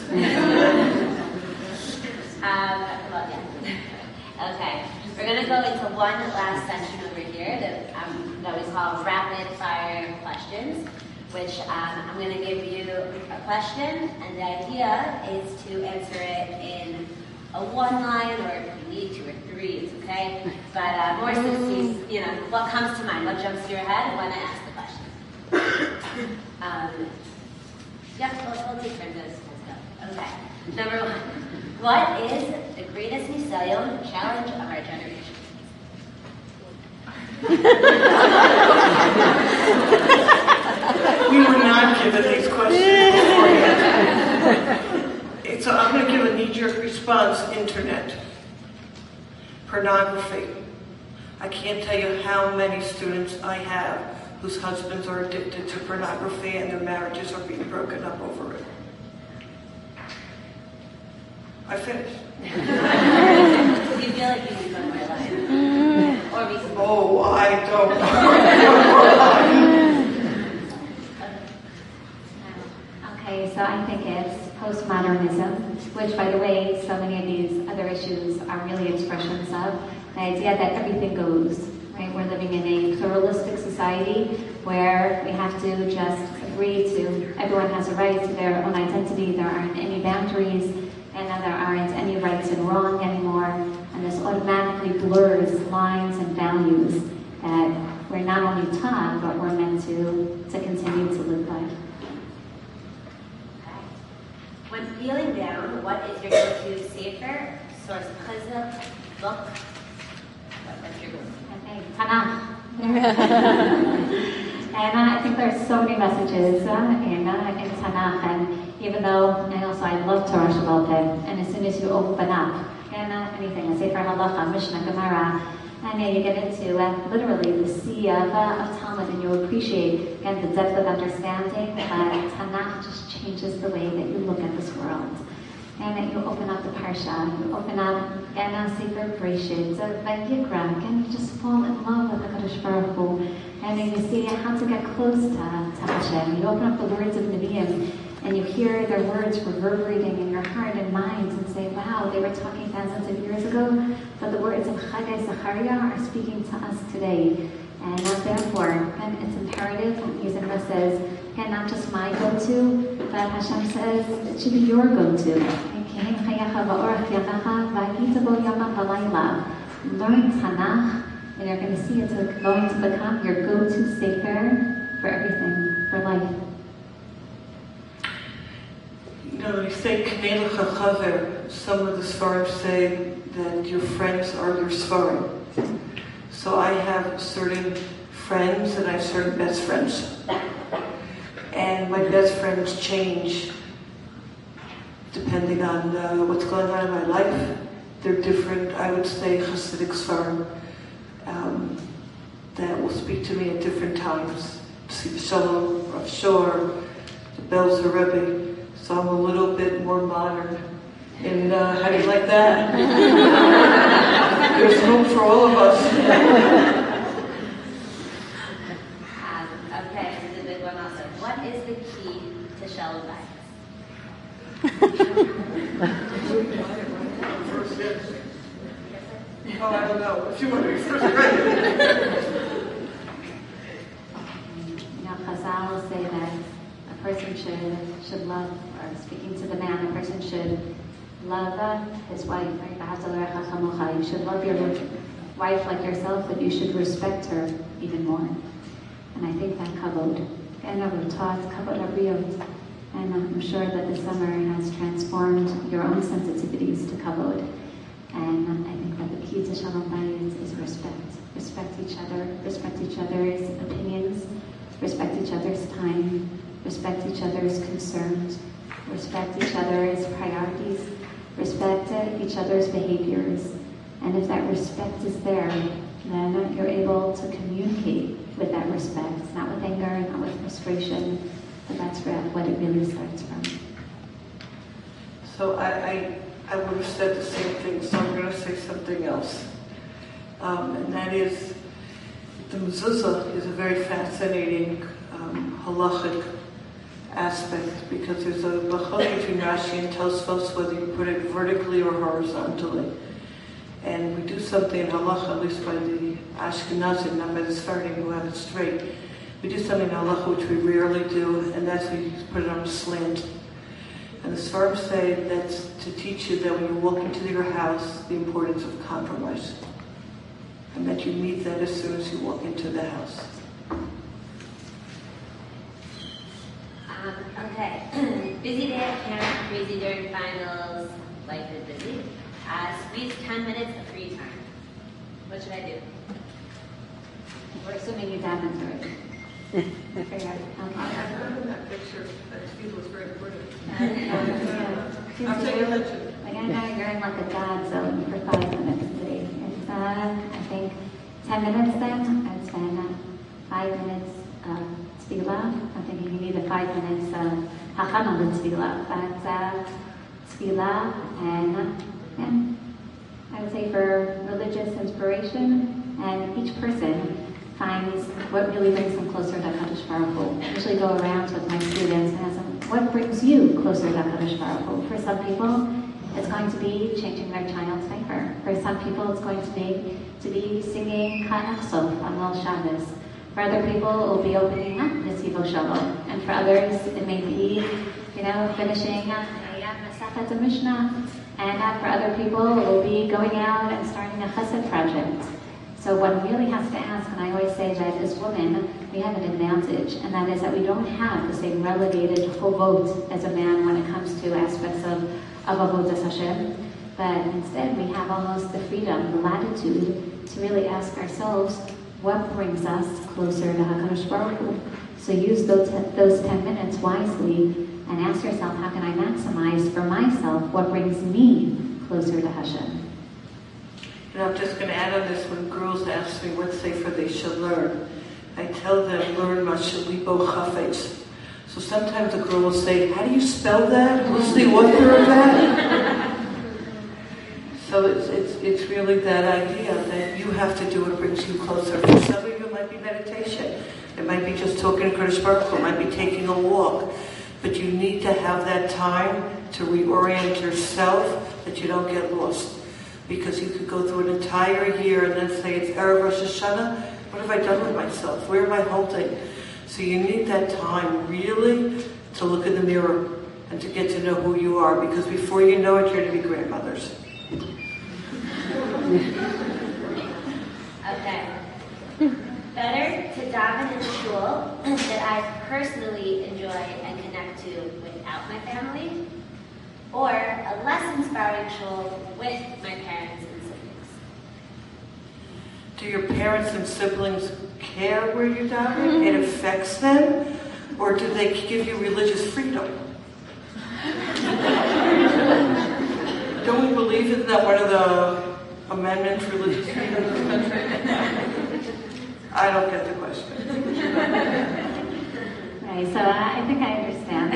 Well, yeah. Okay. We're going to go into one last session over here that we call rapid fire questions, which I'm going to give you a question, and the idea is to answer it in a one line, or if you need 2 or 3, it's okay. But more specific, what comes to mind, what jumps to your head when I ask the question. We'll take turns. Let's go. Okay. Number 1. What is the greatest Nisayon challenge of our generation? We were not given these questions beforehand. So I'm going to give a knee-jerk response, internet. Pornography. I can't tell you how many students I have whose husbands are addicted to pornography and their marriages are being broken up over it. I finished. Do you feel like you need one more line? Or we can... Oh, I don't. Okay, so I think it's postmodernism, which, by the way, so many of these other issues are really expressions of the idea that everything goes, right? We're living in a pluralistic society where we have to just agree to, everyone has a right to their own identity, there aren't any boundaries, and then there aren't any rights and wrong anymore, and this automatically blurs lines and values that we're not only taught, but we're meant to continue to live by. When feeling down, what is your go-to sefer, source of chizuk, book? What's your go-to? Okay, Tanakh. And I think there's so many messages in Tanakh, and even though I love Torah Sheba'al Peh, and as soon as you open up, and anything, a Sefer Halacha, Mishnah, Gemara, and you get into literally the sea of Talmud, and you appreciate again the depth of understanding that Tanakh just changes the way that you look at this world. And you open up the Parsha, you open up Sefer Bereshit, Vayikra, and you just fall in love with HaKadosh Baruch Hu, and then you see how to get close to Hashem. You open up the words of Nevi'im, and you hear their words reverberating in your heart and mind, and say, wow, they were talking thousands of years ago, but the words of Chagai Zechariah are speaking to us today. And therefore, and it's imperative, Yizimra says, and not just my go-to, but Hashem says it should be your go-to. Learn Tanakh, and you're going to see it's going to become your go-to sefer for everything, for life. When you say Knei Lecha Chaver, some of the Sfarim say that your friends are your Sfarim. So I have certain friends and I have certain best friends. And my best friends change depending on what's going on in my life. They're different, I would say, Hasidic Sfarim that will speak to me at different times. Siva Shalom, Rav Shor, the Belzer Rebbe. So I'm a little bit more modern. And how do you like that? There's room for all of us. Okay, this is a big one also. What is the key to Shalom Bayis? Oh, I don't know. If you want to be first, Chazal say that a person should love, or speaking to the man, a person should love his wife. Right? You should love your wife like yourself, but you should respect her even more. And I think that kavod, and we're taught kavod habriyot, and I'm sure that the summer has transformed your own sensitivities to kavod. And I think that the key to Shalom Bayis is respect. Respect each other, respect each other's opinions, respect each other's time, respect each other's concerns, respect each other's priorities, respect each other's behaviors. And if that respect is there, then you're able to communicate with that respect, not with anger, not with frustration, but that's what it really starts from. So I would have said the same thing, so I'm going to say something else. And that is, the mezuzah is a very fascinating halachic aspect, because there's a bachot between Rashi and Tosfos whether you put it vertically or horizontally. And we do something in halacha, at least by the Ashkenazim, not by the Sephardim who have it straight. We do something in halacha which we rarely do, and that's when you put it on a slant. And the Sfarim say that's to teach you that when you walk into your house, the importance of compromise. And that you meet that as soon as you walk into the house. Okay. Busy day at camp, crazy during finals, life is busy. Squeeze 10 minutes of free time. What should I do? We're assuming you davened already. Okay. That picture, that field was very important. I'm taking attention. Like I know you're in like a God zone for 5 minutes today. It's I think 10 minutes then. I'd spend 5 minutes tefillah. I'm thinking you need a 5 minutes hachana tefillah. But tefillah and I would say for religious inspiration, and each person finds what really brings them closer to HaKadosh Baruch Hu. I usually go around with my students and ask them, what brings you closer to HaKadosh Baruch Hu? For some people, it's going to be changing their child's diaper. For some people, it's going to be singing Ka'ach Sof on Lil Shabbos. For other people, it will be opening up Nesivo Shalom. And for others, it may be, finishing Masachet Mishnah. And for other people, it will be going out and starting a chesed project. So one really has to ask, and I always say that as women, we have an advantage, and that is that we don't have the same relegated chovot as a man when it comes to aspects of avodas Hashem, but instead we have almost the freedom, the latitude to really ask ourselves, what brings us closer to HaKadosh Baruch Hu. So use those 10 minutes wisely and ask yourself, how can I maximize for myself what brings me closer to Hashem? And I'm just going to add on this, when girls ask me what sefer they should learn, I tell them, learn Mashalibo Chafetz. So sometimes a girl will say, how do you spell that? What's the author of that? So it's really that idea that you have to do what brings you closer. For some of you it might be meditation. It might be just talking to Kadosh Baruch Hu. It might be taking a walk. But you need to have that time to reorient yourself that you don't get lost. Because you could go through an entire year and then say it's Erev Rosh Hashanah. What have I done with myself? Where am I holding? So you need that time really to look in the mirror and to get to know who you are. Because before you know it, you're going to be grandmothers. Okay. Better to daven in the shul that I personally enjoy and connect to without my family, or a less inspiring shul with my parents and siblings? Do your parents and siblings care where you daven? It affects them? Or do they give you religious freedom? Don't we believe in that one of the amendments, religious freedom in the country? I don't get the question. Right, so I think I understand.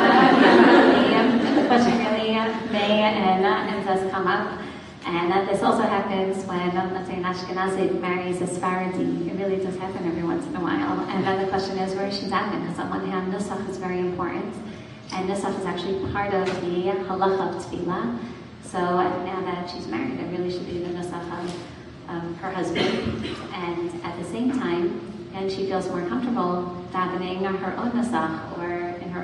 The question really may and does come up. And this also happens when, let's say, an Ashkenazi marries a Sephardi. It really does happen every once in a while. And then the question is, where is she davening? Because on one hand, Nusach is very important. And Nusach is actually part of the halacha of tefillah. So now that she's married, it really should be the Nusach of her husband. And at the same time, and she feels more comfortable davening her own Nusach or in her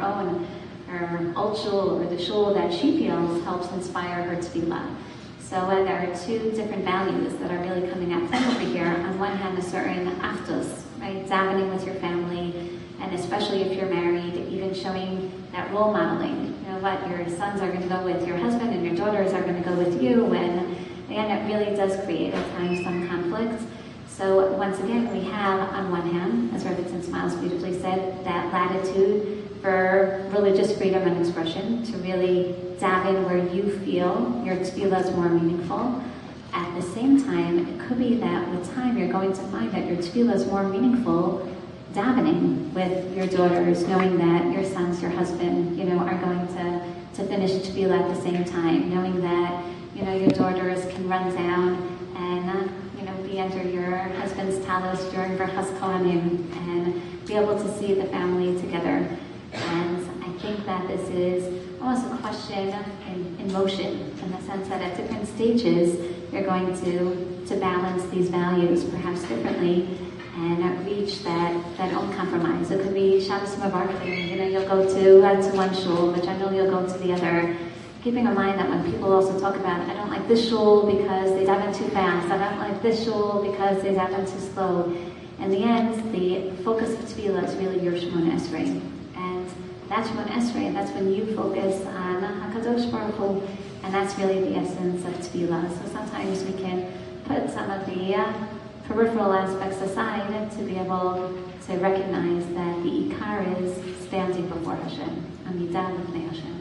old shul or the shul that she feels helps inspire her tefillah. So there are two different values that are really coming at play over here. On one hand, a certain achdus, right, davening with your family, and especially if you're married, even showing that role modeling. You know what, your sons are going to go with your husband, and your daughters are going to go with you. And again, it really does create at times some conflict. So once again, we have on one hand, as Rebbetzin Smiles beautifully said, that latitude for religious freedom and expression, to really daven where you feel your tefillah is more meaningful. At the same time, it could be that with time you're going to find that your tefillah is more meaningful davening with your daughters, knowing that your sons, your husband, are going to finish tefillah at the same time, knowing that, your daughters can run down and, be under your husband's talis during Berachas Kohanim and be able to see the family together. And I think that this is almost a question in motion, in the sense that at different stages, you're going to balance these values perhaps differently and reach that own compromise. It could be Shabbos Mavarchim, you'll go to one shul, but generally you'll go to the other. Keeping in mind that when people also talk about, I don't like this shul because they daven too fast, I don't like this shul because they daven too slow. In the end, the focus of tefillah is really your Shemona Esrei. And that's Shemona Esrei, that's when you focus on HaKadosh Baruch Hu, and that's really the essence of tefillah. So sometimes we can put some of the peripheral aspects aside to be able to recognize that the Ikar is standing before Hashem, Amidah B'fnei Hashem.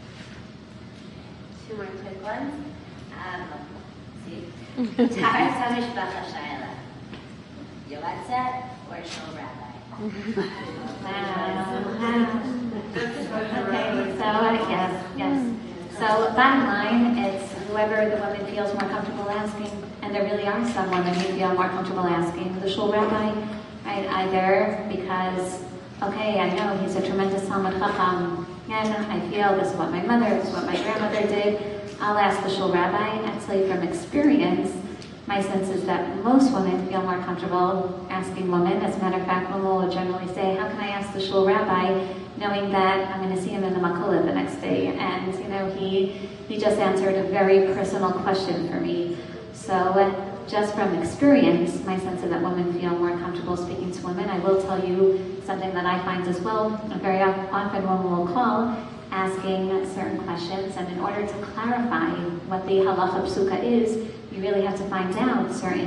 Two more quick ones. Tara Tamishbach HaShayla. Yoetzet or Shul Rabbi? Wow. Okay, so yes. So bottom line, it's whoever the woman feels more comfortable asking, and there really are some women who feel more comfortable asking the Shul Rabbi, right? Either because, okay, I know he's a tremendous Talmid Chacham, and I feel this is what my mother, this is what my grandmother did, I'll ask the Shul Rabbi. Actually, from experience, my sense is that most women feel more comfortable asking women. As a matter of fact, women will generally say, how can I ask the Shul Rabbi, knowing that I'm going to see him in the Makulah the next day, and he just answered a very personal question for me. So just from experience, my sense is that women feel more comfortable speaking to women. I will tell you something that I find as well. Very often women will call asking certain questions, and in order to clarify what the halacha psuka is, you really have to find out certain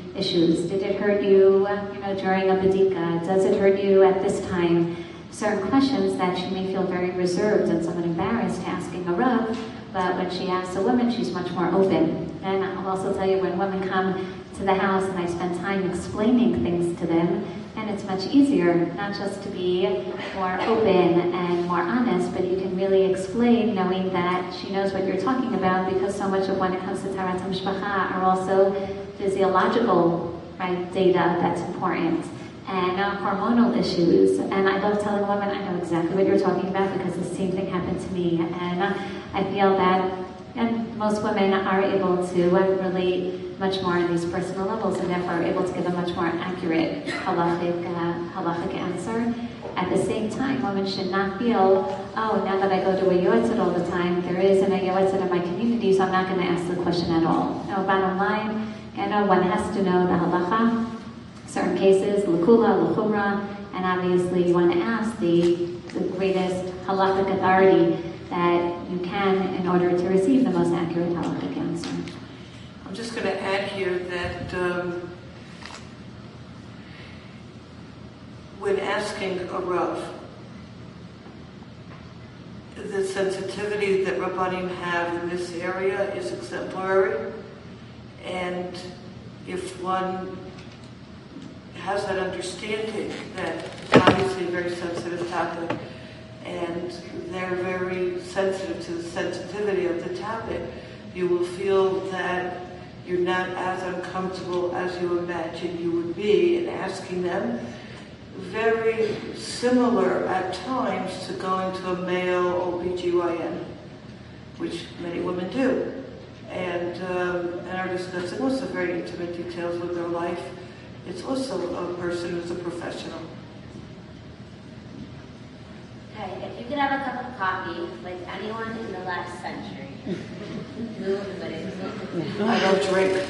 issues. Did it hurt you, during a badika? Does it hurt you at this time? Certain questions that she may feel very reserved and somewhat embarrassed asking a Rav, but when she asks a woman, she's much more open. And I'll also tell you, when women come to the house and I spend time explaining things to them, and it's much easier not just to be more open and more honest, but you can really explain knowing that she knows what you're talking about, because so much of when it comes to Taharat HaMishpacha are also physiological, right, data that's important, and hormonal issues. And I love telling women, I know exactly what you're talking about because the same thing happened to me. And I feel that, and most women are able to relate much more on these personal levels, and therefore are able to give a much more accurate halachic answer. At the same time, women should not feel, oh, now that I go to a yoetzet all the time, there isn't a yoetzet in my community, so I'm not going to ask the question at all. No, bottom line, one has to know the halacha, certain cases, l'kula, l'chumra, and obviously you want to ask the greatest halachic authority that you can in order to receive the most accurate halachic answer. I'm just going to add here that when asking a Rav, the sensitivity that Rabbanim have in this area is exemplary, and if one has that understanding that obviously a very sensitive topic, and they're very sensitive to the sensitivity of the topic, you will feel that you're not as uncomfortable as you imagine you would be in asking them. Very similar at times to going to a male OBGYN, which many women do, and are discussing also very intimate details of their life. It's also a person who's a professional. Okay, if you could have a cup of coffee with anyone in the last century, who would it be? I don't drink.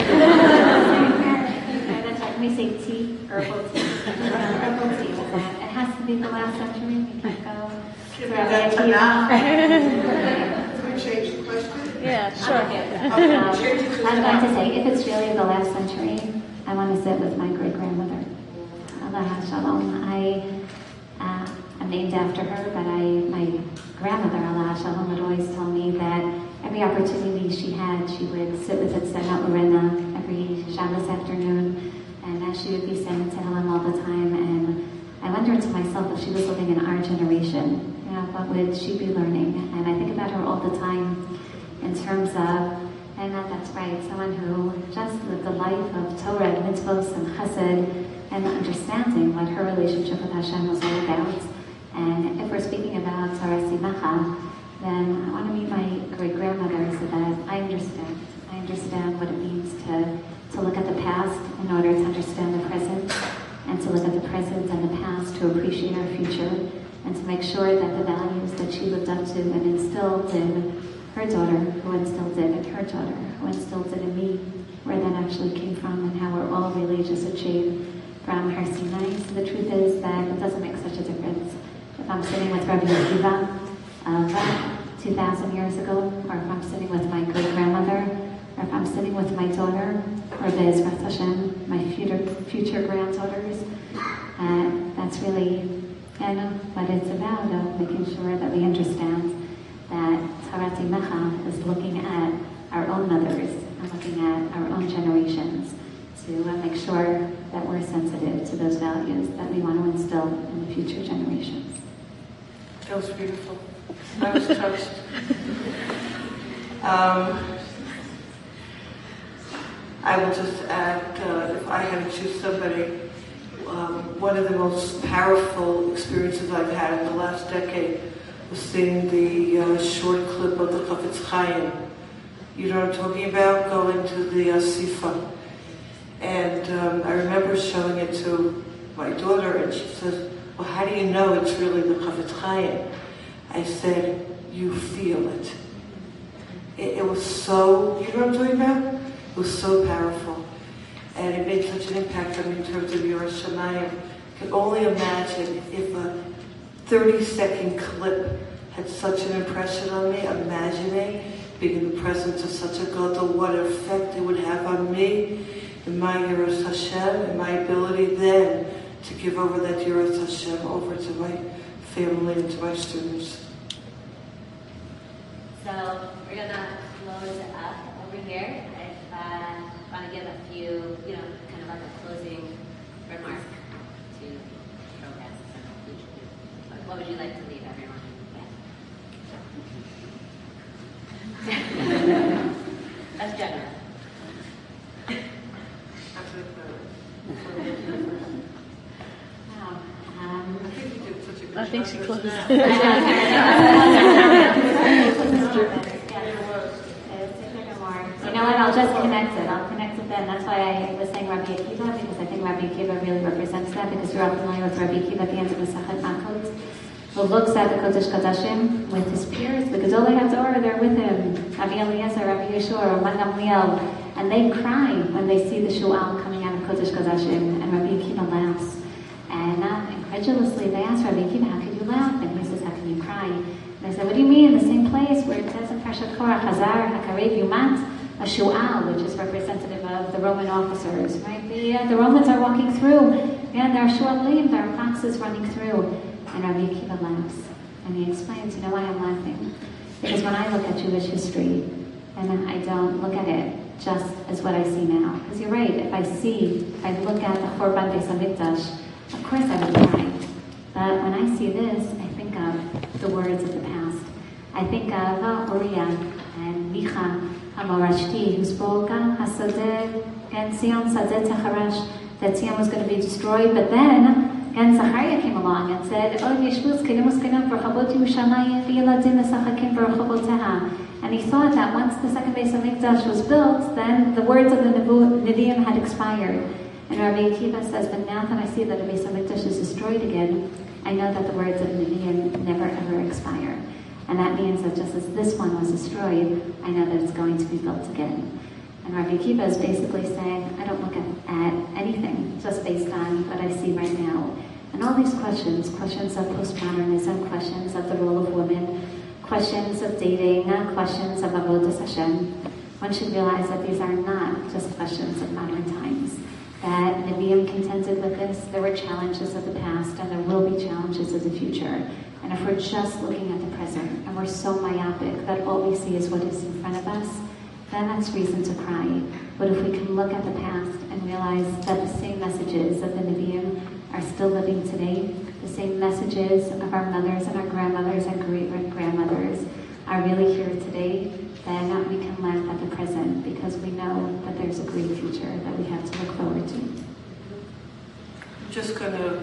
Let me say tea, herbal tea. Herbal tea with that. It has to be the last century. We can't go. Can we change the question? Yeah, sure. I'm going to say, if it's really the last century, I want to sit with my great-grandmother. Allah Shalom. I'm named after her, but my grandmother, Allah Shalom, would always tell me that every opportunity she had, she would sit with Tzedna Urena every Shabbos afternoon, and she would be saying Tehillim all the time. And I wondered to myself, if she was living in our generation, what would she be learning? And I think about her all the time in terms of, and that's right, someone who just lived a life of Torah, mitzvos, and chesed, and understanding what her relationship with Hashem was all about. And if we're speaking about Torah Simacha, then I want to meet my great-grandmother so that I understand what it means to look at the past in order to understand the present, and to look at the present and the past to appreciate our future, and to make sure that the values that she lived up to and instilled in her daughter, who instilled it in her daughter, who instilled it in me, where that actually came from, and how we're all really just a chain from Har Sinai. So the truth is that it doesn't make such a difference if I'm sitting with Rabbi Akiva 2,000 years ago, or if I'm sitting with my great-grandmother, or if I'm sitting with my daughter, or Be'ezrat Hashem, my future granddaughters. That's really what it's about, of making sure that we understand that Taharat Mecha is looking at our own mothers and looking at our own generations to make sure that we're sensitive to those values that we want to instill in the future generations. That was beautiful. I was touched. I will just add, if I had to choose somebody, one of the most powerful experiences I've had in the last decade was seeing the short clip of the Chafetz Chaim. You know what I'm talking about? Going to the Sifa. And I remember showing it to my daughter, and she says, well, how do you know it's really the Chafetz Chaim? I said, you feel it. It was so, you know what I'm talking about? It was so powerful. And it made such an impact on me in terms of Yerushalayim. I can only imagine if a 30-second clip had such an impression on me, imagining being in the presence of such a gadol, what effect it would have on me. in my Yiras Hashem, and my ability then to give over that Yiras Hashem over to my family and to my students. So we're gonna close it up over here. I want to give a few, kind of like a closing remark to program. What would you like to leave everyone? Yeah. That's generous. I think she closed. You know what? I'll just connect it. I'll connect it then. That's why I was saying Rabbi Akiva, because I think Rabbi Akiva really represents that, because you're all familiar with Rabbi Akiva at the end of the Masechet Makot, who looks at the Kodesh Kodashim with his peers. The Gedolei HaTorah, they're with him. Rabbi Eliezer, Rabbi Yeshua, Rabbi Gamliel, and they cry when they see the Shu'al coming out of Kodesh Kodashim, and Rabbi Akiva laughs. And incredulously, they ask Rabbi Akiva, how could you laugh? And he says, how can you cry? And they said, what do you mean? The same place where it says in Parshat Korach, Hazar, HaKarev Yumat, a Shu'al, which is representative of the Roman officers, right? The Romans are walking through, and there are Shu'alim, there are foxes running through. And Rabbi Akiva laughs. And he explains, you know why I'm laughing? Because when I look at Jewish history, and I don't look at it just as what I see now. Because you're right, if I look at the Chorban Beis HaMikdash, of course I would cry. But when I see this, I think of the words of the past. I think of Uriah and Micha HaMorashti, who spoke HaSadeh and Zion Sadeh Techarash, that Zion was going to be destroyed. But then, and Zachariah came along and said, and he thought that once the second Beis HaMikdash was built, then the words of the Nevi'im had expired. And Rabbi Akiva says, but now that I see that the Beis HaMikdash is destroyed again, I know that the words of the Nevi'im never ever expire. And that means that just as this one was destroyed, I know that it's going to be built again. And Rabbi Akiva is basically saying, I don't look at anything just based on what I see right now. And all these questions of postmodernism, questions of the role of women, questions of dating, questions of avodas Hashem, one should realize that these are not just questions of modern times. That Nevi'im contended with this, there were challenges of the past, and there will be challenges of the future. And if we're just looking at the present, and we're so myopic that all we see is what is in front of us, then that's reason to cry. But if we can look at the past and realize that the same messages of the Nevi'im are still living today, the same messages of our mothers and our grandmothers and great-grandmothers are really here today, then we can laugh at the present because we know that there's a great future that we have to look forward to. I'm just going to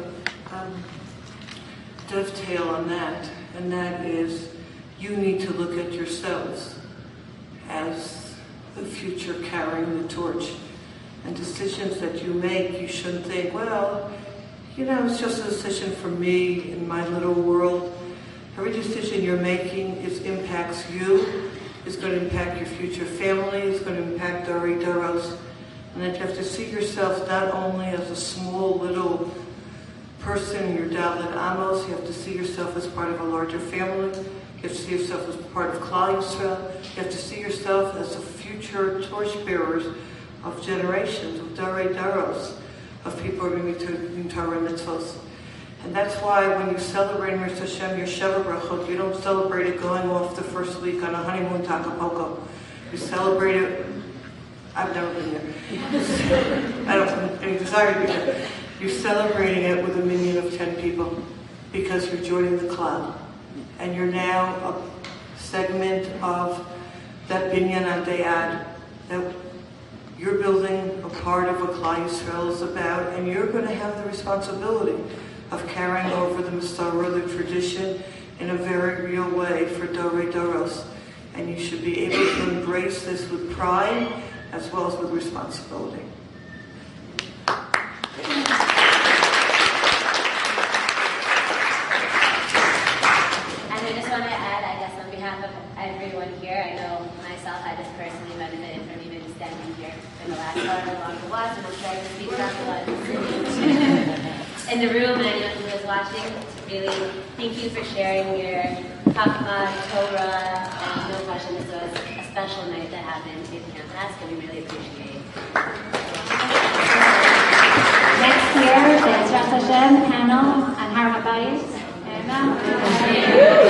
dovetail on that, and that is you need to look at yourselves as the future carrying the torch. And decisions that you make, you shouldn't think, well, it's just a decision for me in my little world. Every decision you're making impacts you. It's going to impact your future family. It's going to impact Dorei Doros. And that you have to see yourself not only as a small little person, your Dalet Amos, you have to see yourself as part of a larger family. You have to see yourself as part of Klal Yisrael. You have to see yourself as the future torchbearers of generations, of Dorei Doros, of people who are going to be doing Torah and mitzvos. And that's why when you celebrate Mir Hashem, your Sheva Brachot, you don't celebrate it going off the first week on a honeymoon to Acapulco. You celebrate it, I've never been there. I don't have any desire to be there. You're celebrating it with a minyan of 10 people because you're joining the club. And you're now a segment of that binyan adayad that you're building a part of what Klal Yisrael is about, and you're going to have the responsibility of carrying over the Masarah, the tradition, in a very real way for Dorei Doros. And you should be able to embrace this with pride as well as with responsibility. And I just want to add, I guess on behalf of everyone here, I know myself, I just personally benefited from even standing here for the last however long it was, and I'm sure I can speak for everyone in the room and anyone who is watching. Really, thank you for sharing your Chachma, Torah, and no question, this was a special night that happened in Camp Ask, and we really appreciate it. here, Be'ezras Hashem panel on Har HaBayis. Amen.